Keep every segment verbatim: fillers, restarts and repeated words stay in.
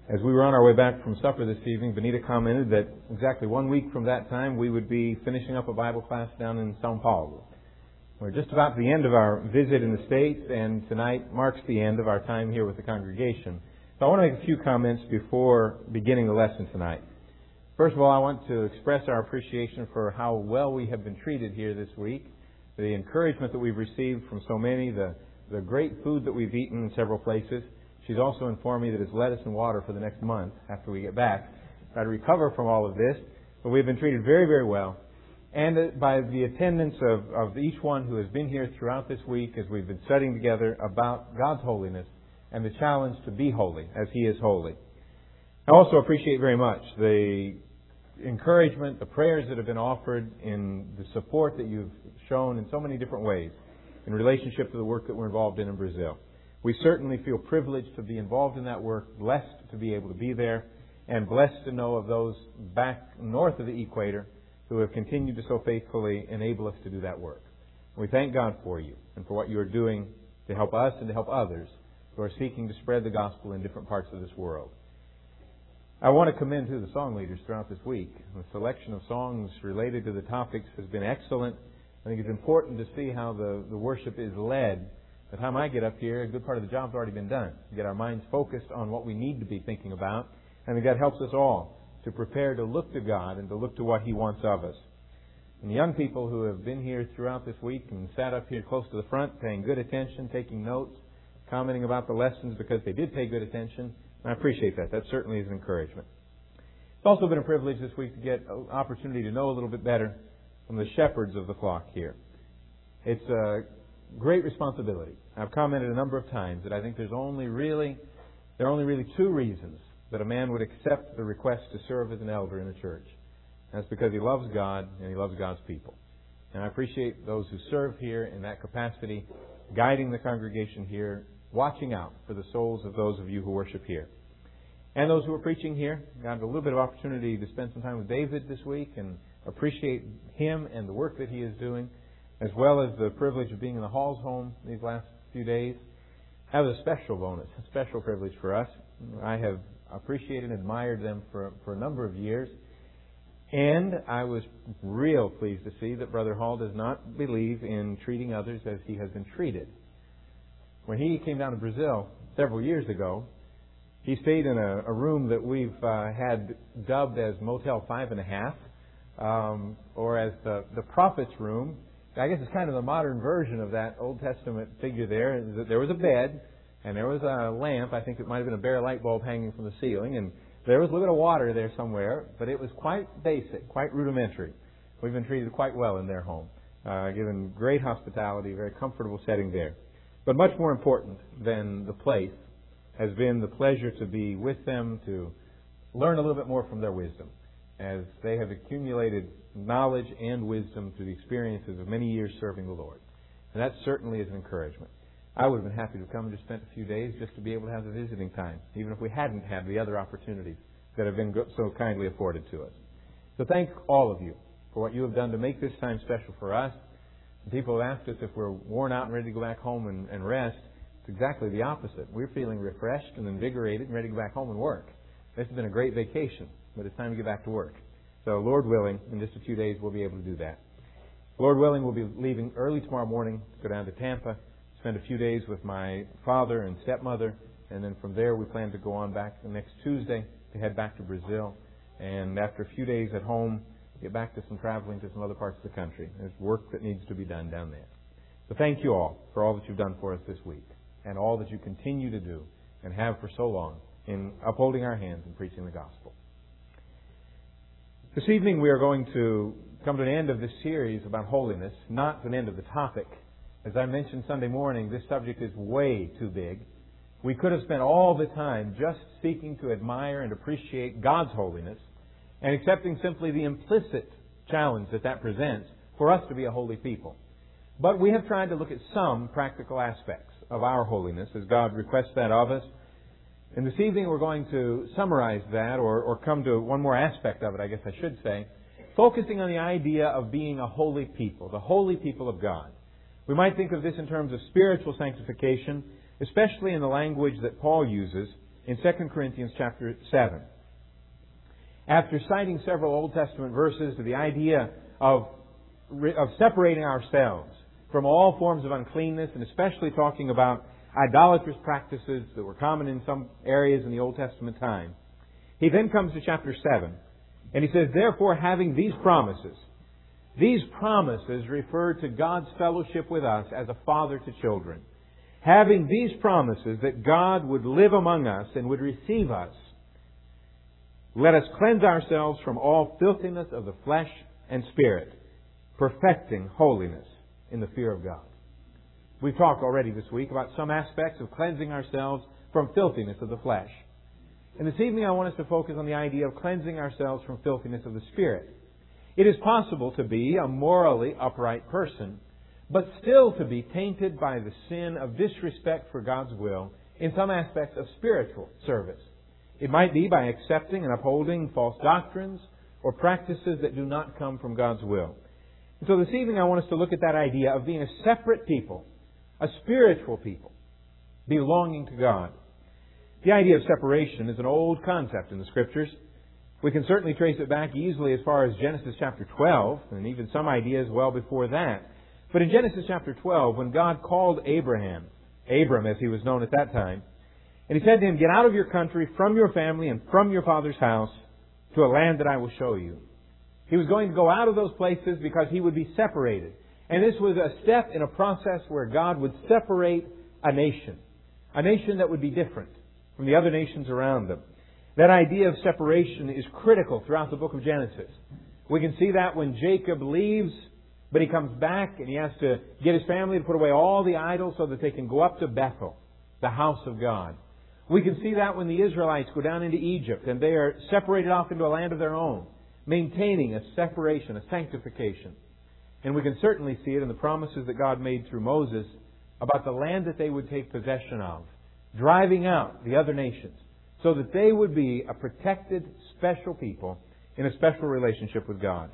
As we were on our way back from supper this evening, Benita commented that exactly one week from that time we would be finishing up a Bible class down in São Paulo. We're just about to the end of our visit in the States, and tonight marks the end of our time here with the congregation. So I want to make a few comments before beginning the lesson tonight. First of all, I want to express our appreciation for how well we have been treated here this week, the encouragement that we've received from so many, the, the great food that we've eaten in several places. She's also informed me that it's lettuce and water for the next month after we get back. Try to recover from all of this. But we've been treated very, very well. And by the attendance of, of each one who has been here throughout this week as we've been studying together about God's holiness and the challenge to be holy as He is holy. I also appreciate very much the encouragement, the prayers that have been offered, in the support that you've shown in so many different ways in relationship to the work that we're involved in in Brazil. We certainly feel privileged to be involved in that work, blessed to be able to be there, and blessed to know of those back north of the equator who have continued to so faithfully enable us to do that work. We thank God for you and for what you are doing to help us and to help others who are seeking to spread the gospel in different parts of this world. I want to commend to the song leaders throughout this week. The selection of songs related to the topics has been excellent. I think it's important to see how the, the worship is led. By the time I get up here, a good part of the job's already been done. We get our minds focused on what we need to be thinking about. And I think that helps us all to prepare to look to God and to look to what He wants of us. And the young people who have been here throughout this week and sat up here close to the front, paying good attention, taking notes, commenting about the lessons because they did pay good attention, and I appreciate that. That certainly is an encouragement. It's also been a privilege this week to get an opportunity to know a little bit better from the shepherds of the flock here. It's a great responsibility. I've commented a number of times that I think there's only really, there are only really two reasons that a man would accept the request to serve as an elder in a church. That's because he loves God and he loves God's people. And I appreciate those who serve here in that capacity, guiding the congregation here, watching out for the souls of those of you who worship here. And those who are preaching here, got a little bit of opportunity to spend some time with David this week and appreciate him and the work that he is doing, as well as the privilege of being in the Halls home these last few days. That was a special bonus, a special privilege for us. I have appreciated and admired them for, for a number of years. And I was real pleased to see that Brother Hall does not believe in treating others as he has been treated. When he came down to Brazil several years ago, he stayed in a, a room that we've uh, had dubbed as Motel Five and a Half, um, or as the, the Prophet's Room. I guess it's kind of the modern version of that Old Testament figure there. There was a bed, and there was a lamp. I think it might have been a bare light bulb hanging from the ceiling, and there was a little bit of water there somewhere, but it was quite basic, quite rudimentary. We've been treated quite well in their home, uh, given great hospitality, very comfortable setting there. But much more important than the place has been the pleasure to be with them, to learn a little bit more from their wisdom, as they have accumulated knowledge and wisdom through the experiences of many years serving the Lord. And that certainly is an encouragement. I would have been happy to come and just spend a few days just to be able to have the visiting time, even if we hadn't had the other opportunities that have been so kindly afforded to us. So thank all of you for what you have done to make this time special for us. And people have asked us if we're worn out and ready to go back home and, and rest. It's exactly the opposite. We're feeling refreshed and invigorated and ready to go back home and work. This has been a great vacation, but it's time to get back to work. So Lord willing, in just a few days we'll be able to do that. Lord willing, we'll be leaving early tomorrow morning to go down to Tampa, spend a few days with my father and stepmother, and then from there we plan to go on back the next Tuesday to head back to Brazil. And after a few days at home, get back to some traveling to some other parts of the country. There's work that needs to be done down there. So thank you all for all that you've done for us this week, and all that you continue to do and have for so long in upholding our hands and preaching the gospel. This evening we are going to come to an end of this series about holiness, not an end of the topic. As I mentioned Sunday morning, this subject is way too big. We could have spent all the time just seeking to admire and appreciate God's holiness and accepting simply the implicit challenge that that presents for us to be a holy people. But we have tried to look at some practical aspects of our holiness as God requests that of us. And this evening we're going to summarize that, or, or come to one more aspect of it, I guess I should say, focusing on the idea of being a holy people, the holy people of God. We might think of this in terms of spiritual sanctification, especially in the language that Paul uses in Second Corinthians chapter seven. After citing several Old Testament verses to the idea of, of separating ourselves from all forms of uncleanness, and especially talking about idolatrous practices that were common in some areas in the Old Testament time, he then comes to chapter seven, and he says, therefore, having these promises, these promises refer to God's fellowship with us as a father to children. Having these promises that God would live among us and would receive us, let us cleanse ourselves from all filthiness of the flesh and spirit, perfecting holiness in the fear of God. We've talked already this week about some aspects of cleansing ourselves from filthiness of the flesh. And this evening I want us to focus on the idea of cleansing ourselves from filthiness of the spirit. It is possible to be a morally upright person, but still to be tainted by the sin of disrespect for God's will in some aspects of spiritual service. It might be by accepting and upholding false doctrines or practices that do not come from God's will. And so this evening I want us to look at that idea of being a separate people, a spiritual people, belonging to God. The idea of separation is an old concept in the Scriptures. We can certainly trace it back easily as far as Genesis chapter twelve, and even some ideas well before that. But in Genesis chapter twelve, when God called Abraham, Abram as he was known at that time, and He said to him, get out of your country, from your family, and from your father's house, to a land that I will show you. He was going to go out of those places because he would be separated. And this was a step in a process where God would separate a nation. A nation that would be different from the other nations around them. That idea of separation is critical throughout the book of Genesis. We can see that when Jacob leaves, but he comes back and he has to get his family to put away all the idols so that they can go up to Bethel, the house of God. We can see that when the Israelites go down into Egypt and they are separated off into a land of their own, maintaining a separation, a sanctification. And we can certainly see it in the promises that God made through Moses about the land that they would take possession of, driving out the other nations, so that they would be a protected, special people in a special relationship with God.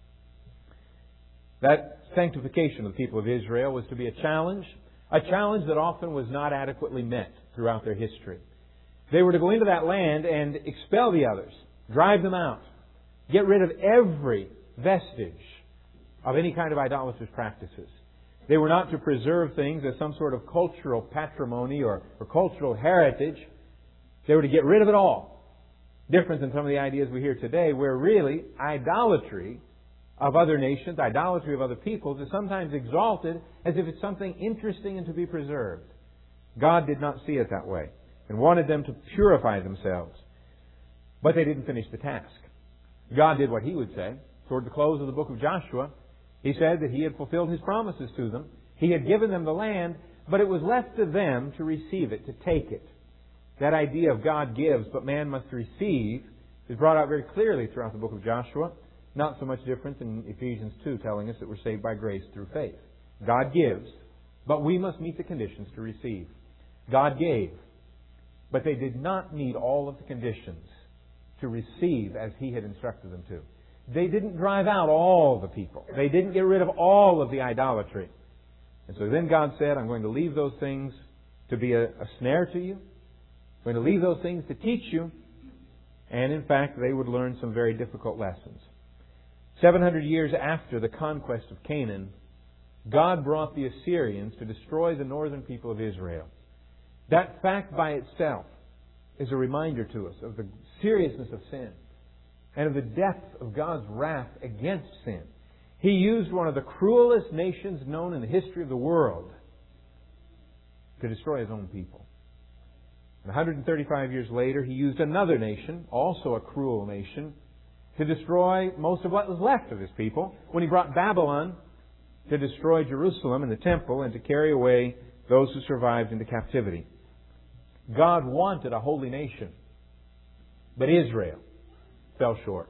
That sanctification of the people of Israel was to be a challenge, a challenge that often was not adequately met throughout their history. They were to go into that land and expel the others, drive them out, get rid of every vestige of any kind of idolatrous practices. They were not to preserve things as some sort of cultural patrimony or, or cultural heritage. They were to get rid of it all. Different than some of the ideas we hear today, where really idolatry of other nations, idolatry of other peoples, is sometimes exalted as if it's something interesting and to be preserved. God did not see it that way and wanted them to purify themselves. But they didn't finish the task. God did what He would say. Toward the close of the book of Joshua, He said that He had fulfilled His promises to them. He had given them the land, but it was left to them to receive it, to take it. That idea of God gives, but man must receive, is brought out very clearly throughout the book of Joshua. Not so much different in Ephesians two, telling us that we're saved by grace through faith. God gives, but we must meet the conditions to receive. God gave, but they did not meet all of the conditions to receive as He had instructed them to. They didn't drive out all the people. They didn't get rid of all of the idolatry. And so then God said, I'm going to leave those things to be a, a snare to you. I'm going to leave those things to teach you. And in fact, they would learn some very difficult lessons. seven hundred years after the conquest of Canaan, God brought the Assyrians to destroy the northern people of Israel. That fact by itself is a reminder to us of the seriousness of sin and of the depth of God's wrath against sin. He used one of the cruelest nations known in the history of the world to destroy His own people. And one hundred thirty-five years later, He used another nation, also a cruel nation, to destroy most of what was left of His people when He brought Babylon to destroy Jerusalem and the temple and to carry away those who survived into captivity. God wanted a holy nation, but Israel fell short.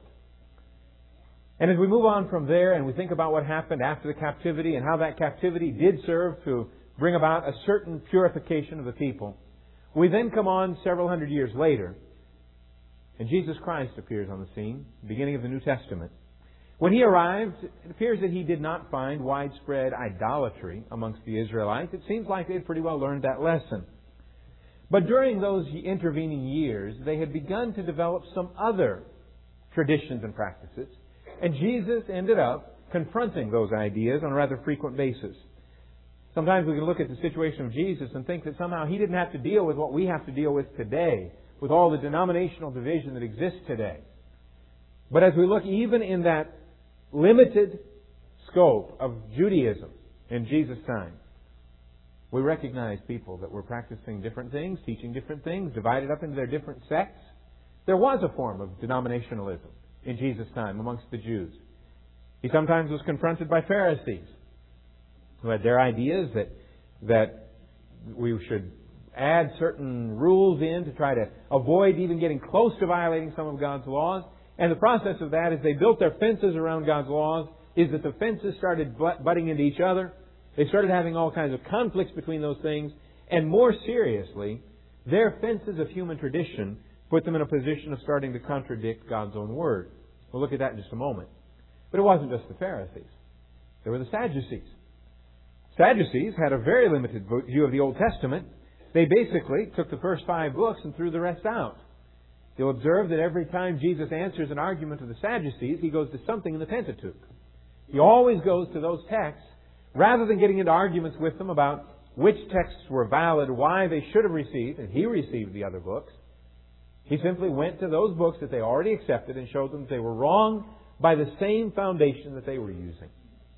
And as we move on from there and we think about what happened after the captivity and how that captivity did serve to bring about a certain purification of the people, we then come on several hundred years later, and Jesus Christ appears on the scene, beginning of the New Testament. When He arrived, it appears that He did not find widespread idolatry amongst the Israelites. It seems like they had pretty well learned that lesson. But during those intervening years, they had begun to develop some other traditions and practices. And Jesus ended up confronting those ideas on a rather frequent basis. Sometimes we can look at the situation of Jesus and think that somehow He didn't have to deal with what we have to deal with today, with all the denominational division that exists today. But as we look even in that limited scope of Judaism in Jesus' time, we recognize people that were practicing different things, teaching different things, divided up into their different sects. There was a form of denominationalism in Jesus' time amongst the Jews. He sometimes was confronted by Pharisees who had their ideas that that we should add certain rules in to try to avoid even getting close to violating some of God's laws. And the process of that, as they built their fences around God's laws, is that the fences started butting into each other. They started having all kinds of conflicts between those things. And more seriously, their fences of human tradition put them in a position of starting to contradict God's own Word. We'll look at that in just a moment. But it wasn't just the Pharisees. There were the Sadducees. Sadducees had a very limited view of the Old Testament. They basically took the first five books and threw the rest out. You'll observe that every time Jesus answers an argument of the Sadducees, He goes to something in the Pentateuch. He always goes to those texts, rather than getting into arguments with them about which texts were valid, why they should have received, and He received the other books. He simply went to those books that they already accepted and showed them that they were wrong by the same foundation that they were using.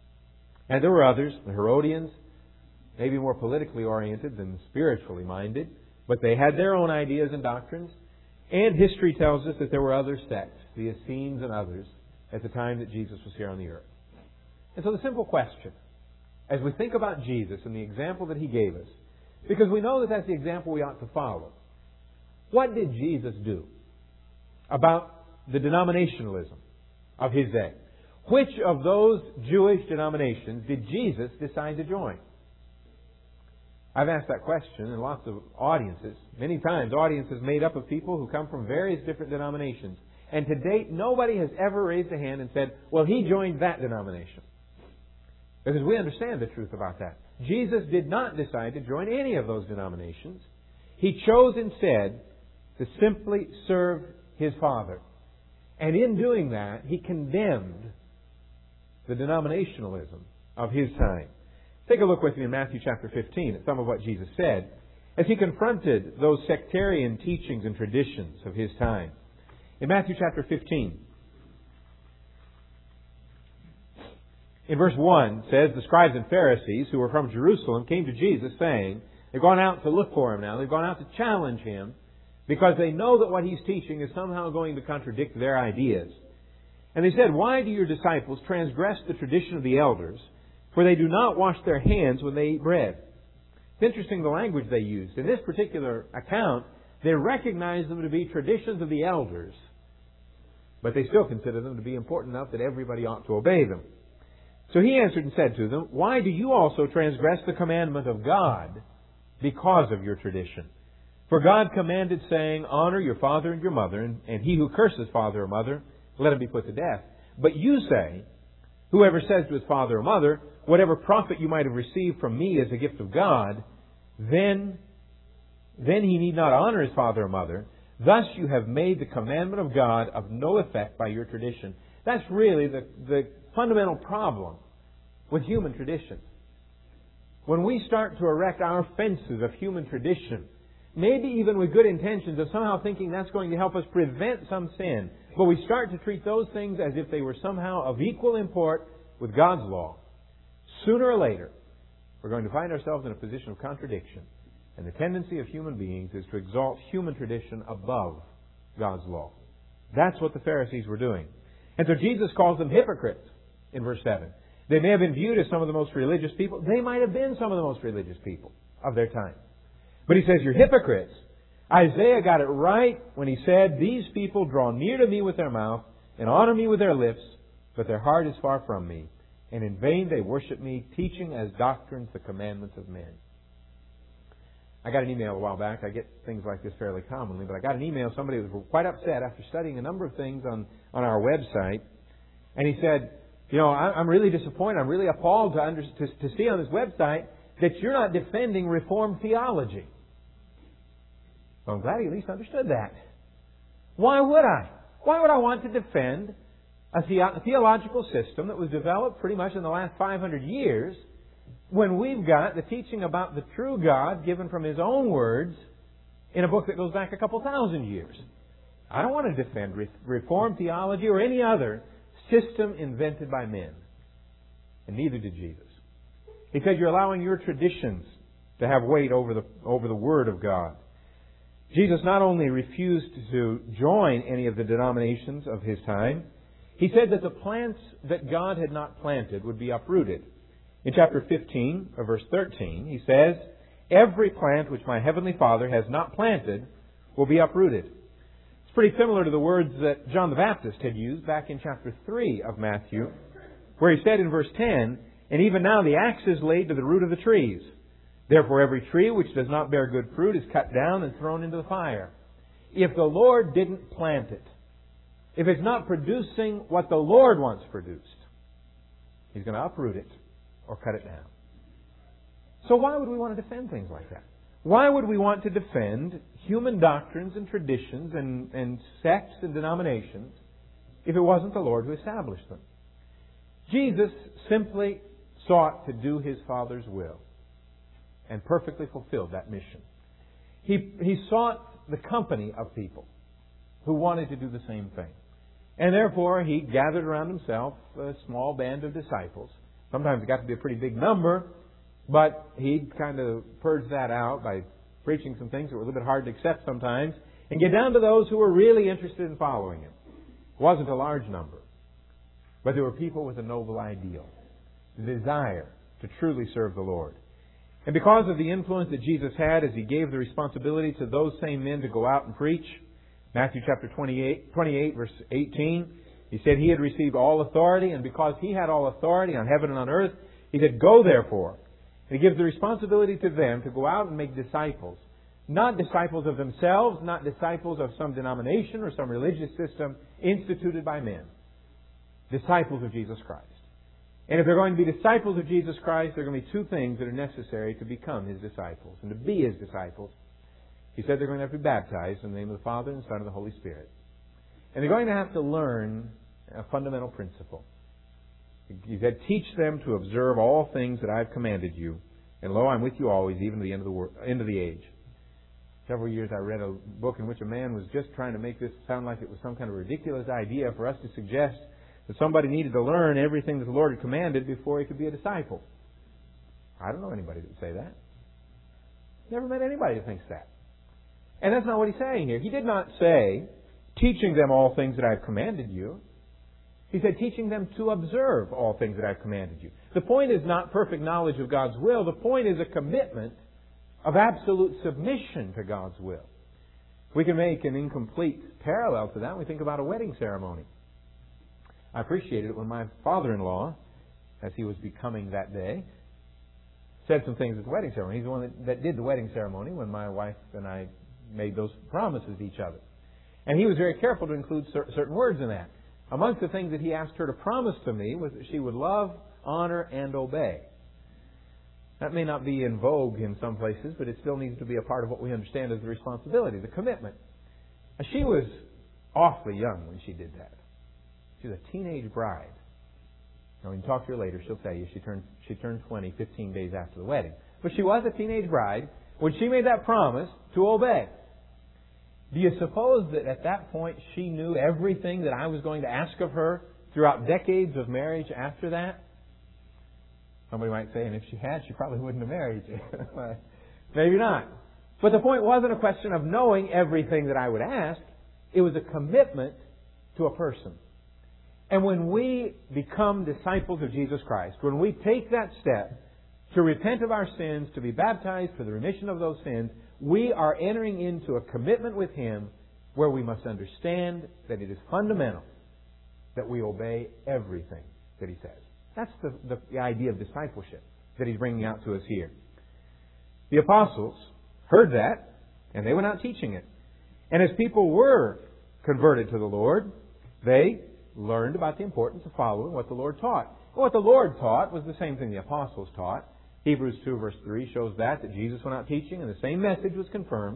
And there were others, the Herodians, maybe more politically oriented than spiritually minded, but they had their own ideas and doctrines. And history tells us that there were other sects, the Essenes and others, at the time that Jesus was here on the earth. And so the simple question, as we think about Jesus and the example that He gave us, because we know that that's the example we ought to follow, what did Jesus do about the denominationalism of His day? Which of those Jewish denominations did Jesus decide to join? I've asked that question in lots of audiences. Many times, audiences made up of people who come from various different denominations. And to date, nobody has ever raised a hand and said, well, he joined that denomination. Because we understand the truth about that. Jesus did not decide to join any of those denominations. He chose instead to simply serve His Father. And in doing that, He condemned the denominationalism of His time. Take a look with me in Matthew chapter fifteen at some of what Jesus said as He confronted those sectarian teachings and traditions of His time. In Matthew chapter fifteen, in verse one, it says, the scribes and Pharisees who were from Jerusalem came to Jesus saying, they've gone out to look for Him now, they've gone out to challenge Him because they know that what He's teaching is somehow going to contradict their ideas. And they said, why do your disciples transgress the tradition of the elders? For they do not wash their hands when they eat bread. It's interesting the language they used. In this particular account, they recognize them to be traditions of the elders, but they still consider them to be important enough that everybody ought to obey them. So He answered and said to them, why do you also transgress the commandment of God because of your tradition? For God commanded, saying, honor your father and your mother, and, and he who curses father or mother, let him be put to death. But you say, whoever says to his father or mother, whatever profit you might have received from me as a gift of God, then, then he need not honor his father or mother. Thus you have made the commandment of God of no effect by your tradition. That's really the, the fundamental problem with human tradition. When we start to erect our fences of human tradition, maybe even with good intentions of somehow thinking that's going to help us prevent some sin, but we start to treat those things as if they were somehow of equal import with God's law, sooner or later, we're going to find ourselves in a position of contradiction. And the tendency of human beings is to exalt human tradition above God's law. That's what the Pharisees were doing. And so Jesus calls them hypocrites in verse seven. They may have been viewed as some of the most religious people. They might have been some of the most religious people of their time. But He says, you're hypocrites. Isaiah got it right when he said, these people draw near to me with their mouth and honor me with their lips, but their heart is far from me. And in vain they worship me, teaching as doctrines the commandments of men. I got an email a while back. I get things like this fairly commonly, but I got an email. Somebody was quite upset after studying a number of things on, on our website. And he said, you know, I'm really disappointed. I'm really appalled to, under, to, to see on this website that you're not defending Reformed theology. So I'm glad he at least understood that. Why would I? Why would I want to defend a the- theological system that was developed pretty much in the last five hundred years when we've got the teaching about the true God given from His own words in a book that goes back a couple thousand years? I don't want to defend re- Reformed theology or any other system invented by men. And neither did Jesus. He said, you're allowing your traditions to have weight over the, over the Word of God. Jesus not only refused to join any of the denominations of His time, He said that the plants that God had not planted would be uprooted. In chapter fifteen, of verse thirteen, He says, every plant which my heavenly Father has not planted will be uprooted. It's pretty similar to the words that John the Baptist had used back in chapter three of Matthew, where he said in verse ten, and even now the axe is laid to the root of the trees. Therefore every tree which does not bear good fruit is cut down and thrown into the fire. If the Lord didn't plant it, if it's not producing what the Lord wants produced, He's going to uproot it or cut it down. So why would we want to defend things like that? Why would we want to defend human doctrines and traditions and, and sects and denominations if it wasn't the Lord who established them? Jesus simply sought to do His Father's will and perfectly fulfilled that mission. He, he sought the company of people who wanted to do the same thing. And therefore, He gathered around Himself a small band of disciples. Sometimes it got to be a pretty big number, but He'd kind of purge that out by preaching some things that were a little bit hard to accept sometimes and get down to those who were really interested in following Him. It wasn't a large number, but there were people with a noble ideal, the desire to truly serve the Lord. And because of the influence that Jesus had as He gave the responsibility to those same men to go out and preach, Matthew chapter twenty-eight, twenty-eight verse eighteen, He said He had received all authority, and because He had all authority on heaven and on earth, He said, go therefore. And He gives the responsibility to them to go out and make disciples. Not disciples of themselves, not disciples of some denomination or some religious system instituted by men. Disciples of Jesus Christ. And if they're going to be disciples of Jesus Christ, there are going to be two things that are necessary to become His disciples and to be His disciples. He said they're going to have to be baptized in the name of the Father and the Son and the Holy Spirit. And they're going to have to learn a fundamental principle. He said, teach them to observe all things that I have commanded you. And lo, I'm with you always, even to the end of the, wor- end of the age. Several years I read a book in which a man was just trying to make this sound like it was some kind of ridiculous idea for us to suggest that somebody needed to learn everything that the Lord had commanded before he could be a disciple. I don't know anybody that would say that. Never met anybody that thinks that. And that's not what He's saying here. He did not say, teaching them all things that I have commanded you. He said, teaching them to observe all things that I have commanded you. The point is not perfect knowledge of God's will. The point is a commitment of absolute submission to God's will. We can make an incomplete parallel to that when we think about a wedding ceremony. I appreciated it when my father-in-law, as he was becoming that day, said some things at the wedding ceremony. He's the one that, that did the wedding ceremony when my wife and I made those promises to each other. And he was very careful to include cer- certain words in that. Amongst the things that he asked her to promise to me was that she would love, honor, and obey. That may not be in vogue in some places, but it still needs to be a part of what we understand as the responsibility, the commitment. Now, she was awfully young when she did that. She was a teenage bride. Now, when you talk to her later, she'll tell you she turned she turned twenty fifteen days after the wedding. But she was a teenage bride when she made that promise to obey. Do you suppose that at that point she knew everything that I was going to ask of her throughout decades of marriage after that? Somebody might say, and if she had, she probably wouldn't have married you. Maybe not. But the point wasn't a question of knowing everything that I would ask. It was a commitment to a person. And when we become disciples of Jesus Christ, when we take that step to repent of our sins, to be baptized for the remission of those sins, we are entering into a commitment with Him where we must understand that it is fundamental that we obey everything that He says. That's the, the, the idea of discipleship that He's bringing out to us here. The apostles heard that, and they went out teaching it. And as people were converted to the Lord, they learned about the importance of following what the Lord taught. And what the Lord taught was the same thing the apostles taught. Hebrews two verse three shows that, that Jesus went out teaching, and the same message was confirmed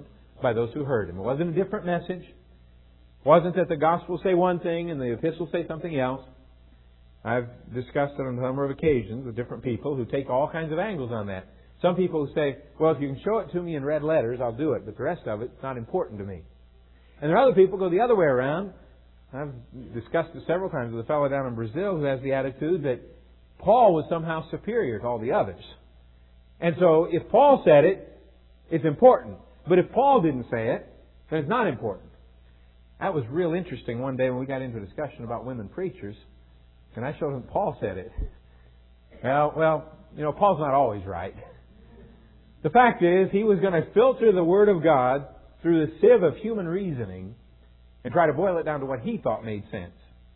by those who heard him. It wasn't a different message. It wasn't that the gospel say one thing and the epistle say something else. I've discussed it on a number of occasions with different people who take all kinds of angles on that. Some people who say, well, if you can show it to me in red letters, I'll do it, but the rest of it's not important to me. And there are other people who go the other way around. I've discussed it several times with a fellow down in Brazil who has the attitude that Paul was somehow superior to all the others. And so if Paul said it, it's important. But if Paul didn't say it, then it's not important. That was real interesting one day when we got into a discussion about women preachers. And I showed him Paul said it. Well, well, you know, Paul's not always right. The fact is, he was going to filter the Word of God through the sieve of human reasoning and try to boil it down to what he thought made sense.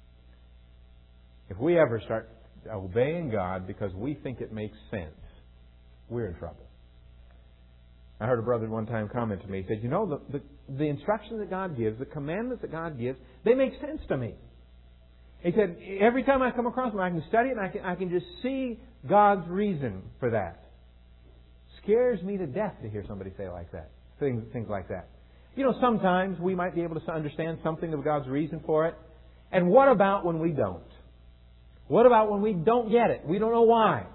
If we ever start obeying God because we think it makes sense, we're in trouble. I heard a brother one time comment to me. He said, you know, the, the, the instructions that God gives, the commandments that God gives, they make sense to me. He said, every time I come across them, I can study it and I can, I can just see God's reason for that. Scares me to death to hear somebody say like that. Things, things like that. You know, sometimes we might be able to understand something of God's reason for it. And what about when we don't? What about when we don't get it? We don't know why.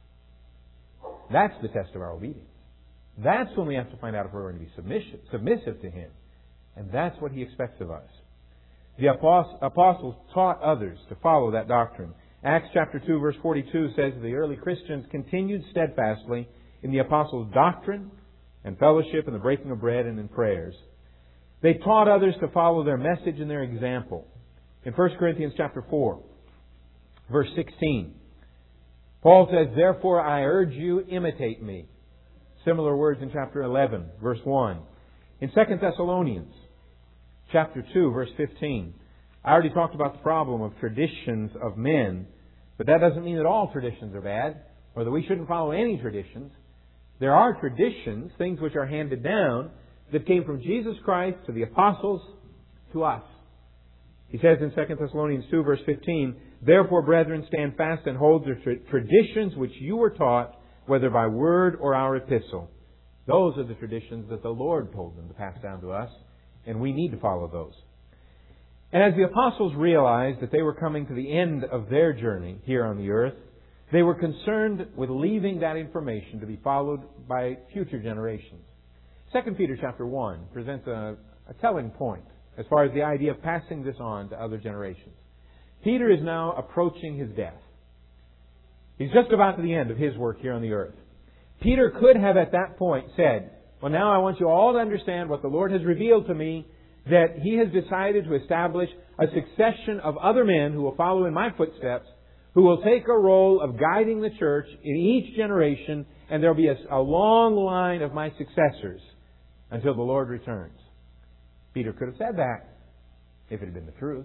That's the test of our obedience. That's when we have to find out if we're going to be submissive, submissive to Him. And that's what He expects of us. The apostles taught others to follow that doctrine. Acts chapter two verse forty-two says the early Christians continued steadfastly in the apostles' doctrine and fellowship and the breaking of bread and in prayers. They taught others to follow their message and their example. In First Corinthians chapter four, verse sixteen, Paul says, therefore I urge you, imitate me. Similar words in chapter eleven, verse one. In Second Thessalonians chapter two, verse fifteen, I already talked about the problem of traditions of men, but that doesn't mean that all traditions are bad, or that we shouldn't follow any traditions. There are traditions, things which are handed down, that came from Jesus Christ to the apostles to us. He says in Second Thessalonians two, verse fifteen, therefore, brethren, stand fast and hold the tra- traditions which you were taught, whether by word or our epistle. Those are the traditions that the Lord told them to pass down to us, and we need to follow those. And as the apostles realized that they were coming to the end of their journey here on the earth, they were concerned with leaving that information to be followed by future generations. Second Peter chapter one presents a, a telling point as far as the idea of passing this on to other generations. Peter is now approaching his death. He's just about to the end of his work here on the earth. Peter could have at that point said, well, now I want you all to understand what the Lord has revealed to me, that He has decided to establish a succession of other men who will follow in my footsteps, who will take a role of guiding the church in each generation, and there will be a, a long line of my successors until the Lord returns. Peter could have said that if it had been the truth.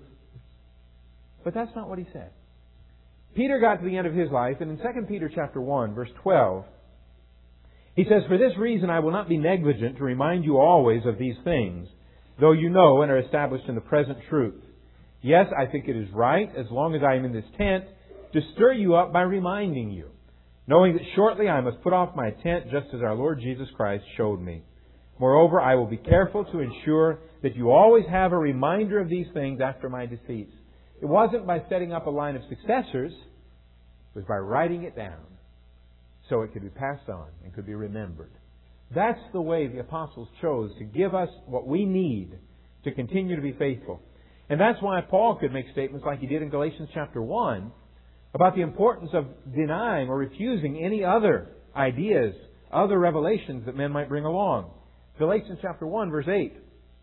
But that's not what he said. Peter got to the end of his life, and in Second Peter chapter one, verse twelve, he says, for this reason I will not be negligent to remind you always of these things, though you know and are established in the present truth. Yes, I think it is right, as long as I am in this tent, to stir you up by reminding you, knowing that shortly I must put off my tent, just as our Lord Jesus Christ showed me. Moreover, I will be careful to ensure that you always have a reminder of these things after my decease. It wasn't by setting up a line of successors, it was by writing it down so it could be passed on and could be remembered. That's the way the apostles chose to give us what we need to continue to be faithful. And that's why Paul could make statements like he did in Galatians chapter one about the importance of denying or refusing any other ideas, other revelations that men might bring along. Galatians chapter one, verse eight.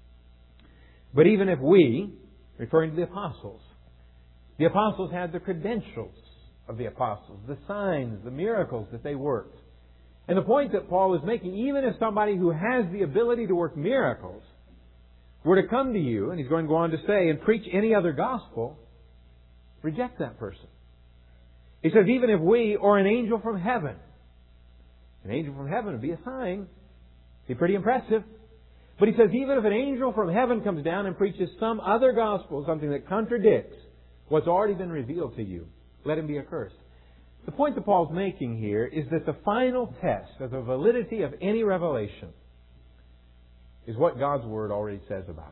But even if we, referring to the apostles, the apostles had the credentials of the apostles, the signs, the miracles that they worked. And the point that Paul is making, even if somebody who has the ability to work miracles were to come to you, and he's going to go on to say, and preach any other gospel, reject that person. He says, even if we or an angel from heaven, an angel from heaven would be a sign, be pretty impressive. But he says, even if an angel from heaven comes down and preaches some other gospel, something that contradicts what's already been revealed to you, let him be accursed. The point that Paul's making here is that the final test of the validity of any revelation is what God's Word already says about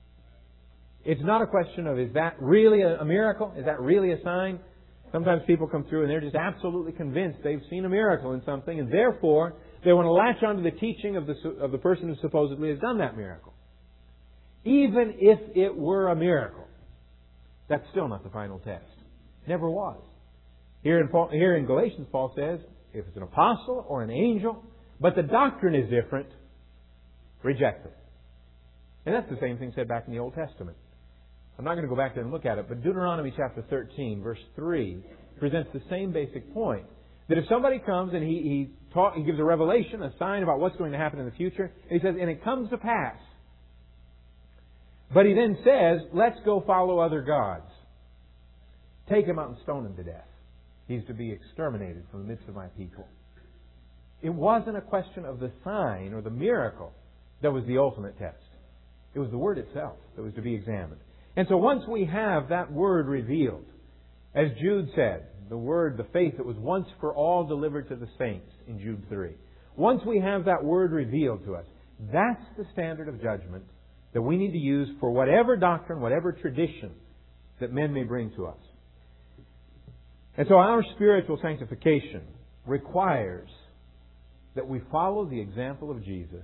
it. It's not a question of, is that really a miracle? Is that really a sign? Sometimes people come through and they're just absolutely convinced they've seen a miracle in something, and therefore they want to latch onto the teaching of the, of the person who supposedly has done that miracle. Even if it were a miracle, that's still not the final test. Never was. Here in, Paul, here in Galatians, Paul says, if it's an apostle or an angel, but the doctrine is different, reject it. And that's the same thing said back in the Old Testament. I'm not going to go back there and look at it, but Deuteronomy chapter thirteen, verse three, presents the same basic point. That if somebody comes and he he, talk, he gives a revelation, a sign about what's going to happen in the future, and he says, and it comes to pass. But he then says, let's go follow other gods. Take him out and stone him to death. He's to be exterminated from the midst of my people. It wasn't a question of the sign or the miracle that was the ultimate test. It was the Word itself that was to be examined. And so once we have that Word revealed, as Jude said, the Word, the faith that was once for all delivered to the saints in Jude three. Once we have that Word revealed to us, that's the standard of judgment that we need to use for whatever doctrine, whatever tradition that men may bring to us. And so our spiritual sanctification requires that we follow the example of Jesus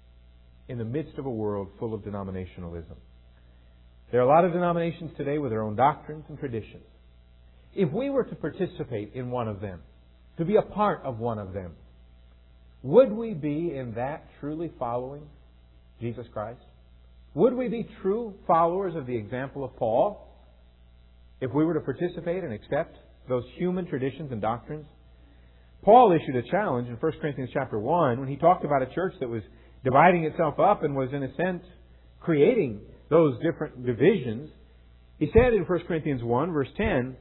in the midst of a world full of denominationalism. There are a lot of denominations today with their own doctrines and traditions. If we were to participate in one of them, to be a part of one of them, would we be in that truly following Jesus Christ? Would we be true followers of the example of Paul if we were to participate and accept those human traditions and doctrines? Paul issued a challenge in First Corinthians chapter one when he talked about a church that was dividing itself up and was in a sense creating those different divisions. He said in First Corinthians one, verse ten,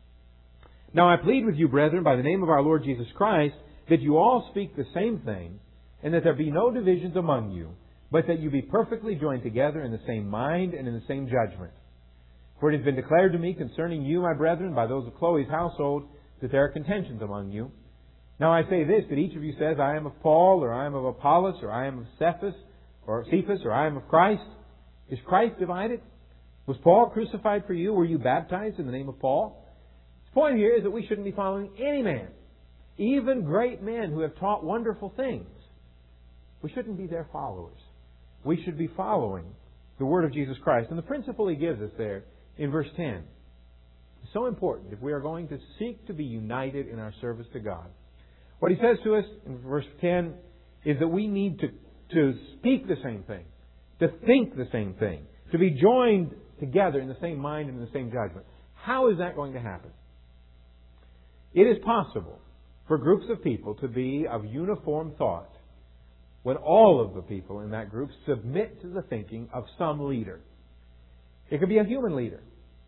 now I plead with you, brethren, by the name of our Lord Jesus Christ, that you all speak the same thing, and that there be no divisions among you, but that you be perfectly joined together in the same mind and in the same judgment. For it has been declared to me concerning you, my brethren, by those of Chloe's household, that there are contentions among you. Now I say this, that each of you says, I am of Paul, or I am of Apollos, or I am of Cephas, or Cephas, or I am of Christ. Is Christ divided? Was Paul crucified for you? Were you baptized in the name of Paul? The point here is that we shouldn't be following any man, even great men who have taught wonderful things. We shouldn't be their followers. We should be following the Word of Jesus Christ. And the principle he gives us there in verse ten is so important if we are going to seek to be united in our service to God. What he says to us in verse ten is that we need to, to speak the same thing, to think the same thing, to be joined together in the same mind and in the same judgment. How is that going to happen? It is possible for groups of people to be of uniform thought when all of the people in that group submit to the thinking of some leader. It could be a human leader.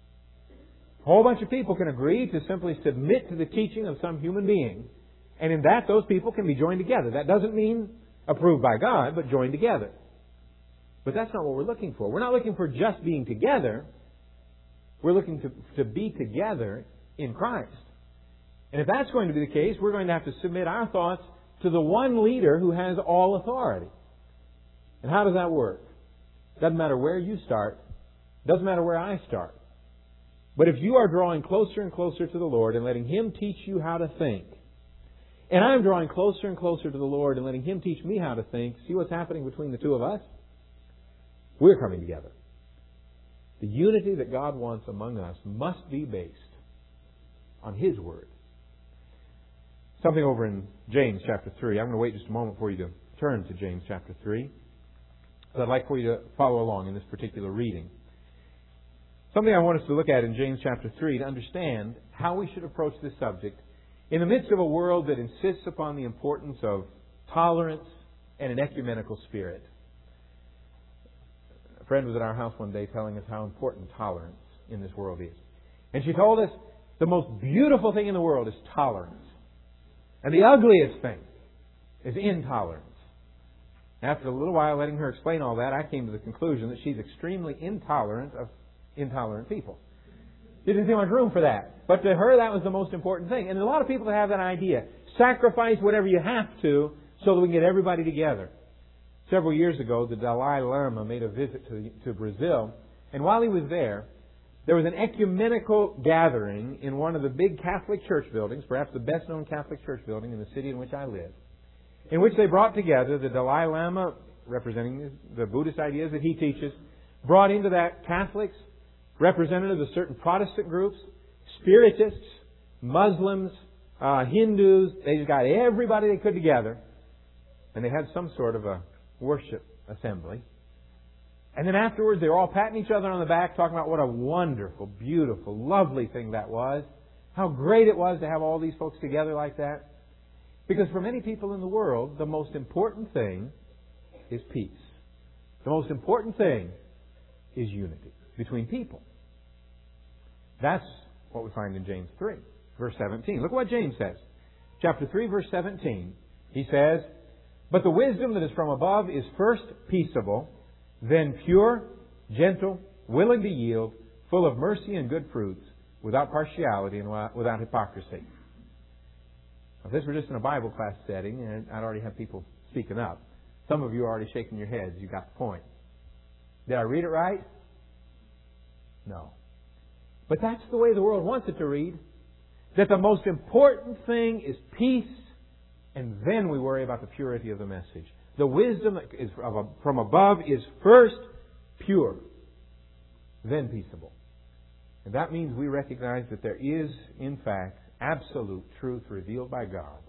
A whole bunch of people can agree to simply submit to the teaching of some human being, and in that those people can be joined together. That doesn't mean approved by God, but joined together. But that's not what we're looking for. We're not looking for just being together. We're looking to, to be together in Christ. And if that's going to be the case, we're going to have to submit our thoughts to the one leader who has all authority. And how does that work? Doesn't matter where you start. Doesn't matter where I start. But if you are drawing closer and closer to the Lord and letting Him teach you how to think, and I'm drawing closer and closer to the Lord and letting Him teach me how to think, see what's happening between the two of us? We're coming together. The unity that God wants among us must be based on His Word. Something over in James chapter three. I'm going to wait just a moment for you to turn to James chapter three. So I'd like for you to follow along in this particular reading. Something I want us to look at in James chapter three to understand how we should approach this subject in the midst of a world that insists upon the importance of tolerance and an ecumenical spirit. A friend was at our house one day telling us how important tolerance in this world is. And she told us the most beautiful thing in the world is tolerance. And the ugliest thing is intolerance. After a little while letting her explain all that, I came to the conclusion that she's extremely intolerant of intolerant people. She didn't see much room for that. But to her, that was the most important thing. And a lot of people that have that idea. Sacrifice whatever you have to so that we can get everybody together. Several years ago, the Dalai Lama made a visit to, to Brazil, and while he was there, there was an ecumenical gathering in one of the big Catholic church buildings, perhaps the best-known Catholic church building in the city in which I live, in which they brought together the Dalai Lama, representing the Buddhist ideas that he teaches, brought into that Catholics, representatives of certain Protestant groups, Spiritists, Muslims, uh, Hindus. They just got everybody they could together, and they had some sort of a worship assembly. And then afterwards, they were all patting each other on the back, talking about what a wonderful, beautiful, lovely thing that was. How great it was to have all these folks together like that. Because for many people in the world, the most important thing is peace. The most important thing is unity between people. That's what we find in James three, verse seventeen. Look what James says. Chapter three, verse seventeen. He says, "But the wisdom that is from above is first peaceable, then pure, gentle, willing to yield, full of mercy and good fruits, without partiality and without hypocrisy." If this were just in a Bible class setting, and I'd already have people speaking up. Some of you are already shaking your heads. You got the point. Did I read it right? No. But that's the way the world wants it to read. That the most important thing is peace, and then we worry about the purity of the message. The wisdom that is from above is first pure, then peaceable. And that means we recognize that there is, in fact, absolute truth revealed by God.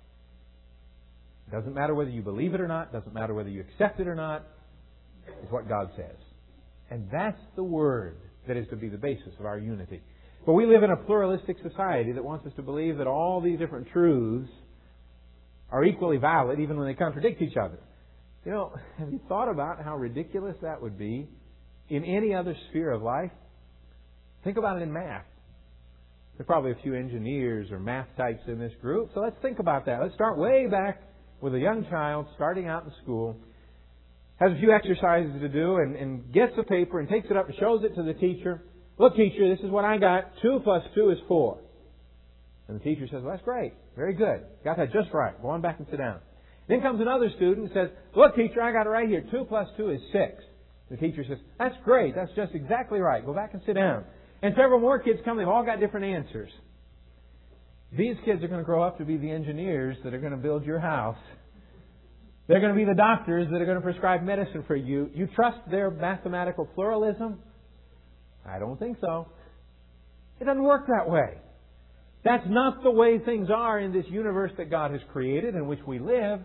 It doesn't matter whether you believe it or not. It doesn't matter whether you accept it or not. It's what God says. And that's the Word that is to be the basis of our unity. But we live in a pluralistic society that wants us to believe that all these different truths are equally valid even when they contradict each other. You know, have you thought about how ridiculous that would be in any other sphere of life? Think about it in math. There are probably a few engineers or math types in this group, so let's think about that. Let's start way back with a young child starting out in school, has a few exercises to do, and, and gets a paper and takes it up and shows it to the teacher. "Look, teacher, this is what I got. Two plus two is four." And the teacher says, "Well, that's great. Very good. Got that just right. Go on back and sit down." Then comes another student and says, "Look, teacher, I got it right here. Two plus two is six." The teacher says, "That's great. That's just exactly right. Go back and sit down." And several more kids come. They've all got different answers. These kids are going to grow up to be the engineers that are going to build your house. They're going to be the doctors that are going to prescribe medicine for you. You trust their mathematical pluralism? I don't think so. It doesn't work that way. That's not the way things are in this universe that God has created in which we live.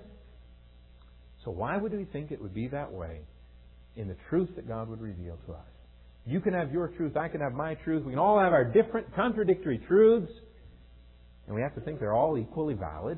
So why would we think it would be that way in the truth that God would reveal to us? You can have your truth, I can have my truth. We can all have our different contradictory truths, and we have to think they're all equally valid.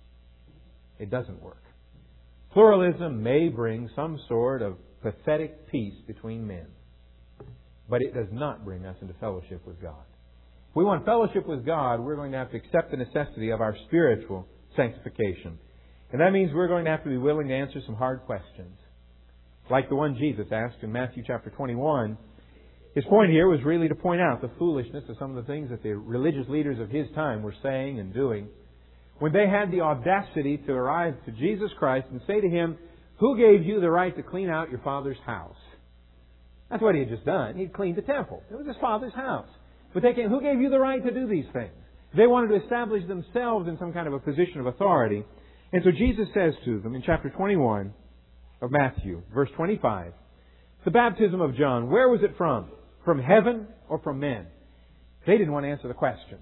It doesn't work. Pluralism may bring some sort of pathetic peace between men, but it does not bring us into fellowship with God. If we want fellowship with God, we're going to have to accept the necessity of our spiritual sanctification. And that means we're going to have to be willing to answer some hard questions, like the one Jesus asked in Matthew chapter twenty-one. His point here was really to point out the foolishness of some of the things that the religious leaders of his time were saying and doing when they had the audacity to arrive to Jesus Christ and say to Him, "Who gave you the right to clean out your Father's house?" That's what He had just done. He'd cleaned the temple. It was His Father's house. But they came, "Who gave you the right to do these things?" They wanted to establish themselves in some kind of a position of authority. And so Jesus says to them in chapter twenty-one of Matthew, verse twenty-five, "The baptism of John, where was it from? From heaven or from men?" They didn't want to answer the question.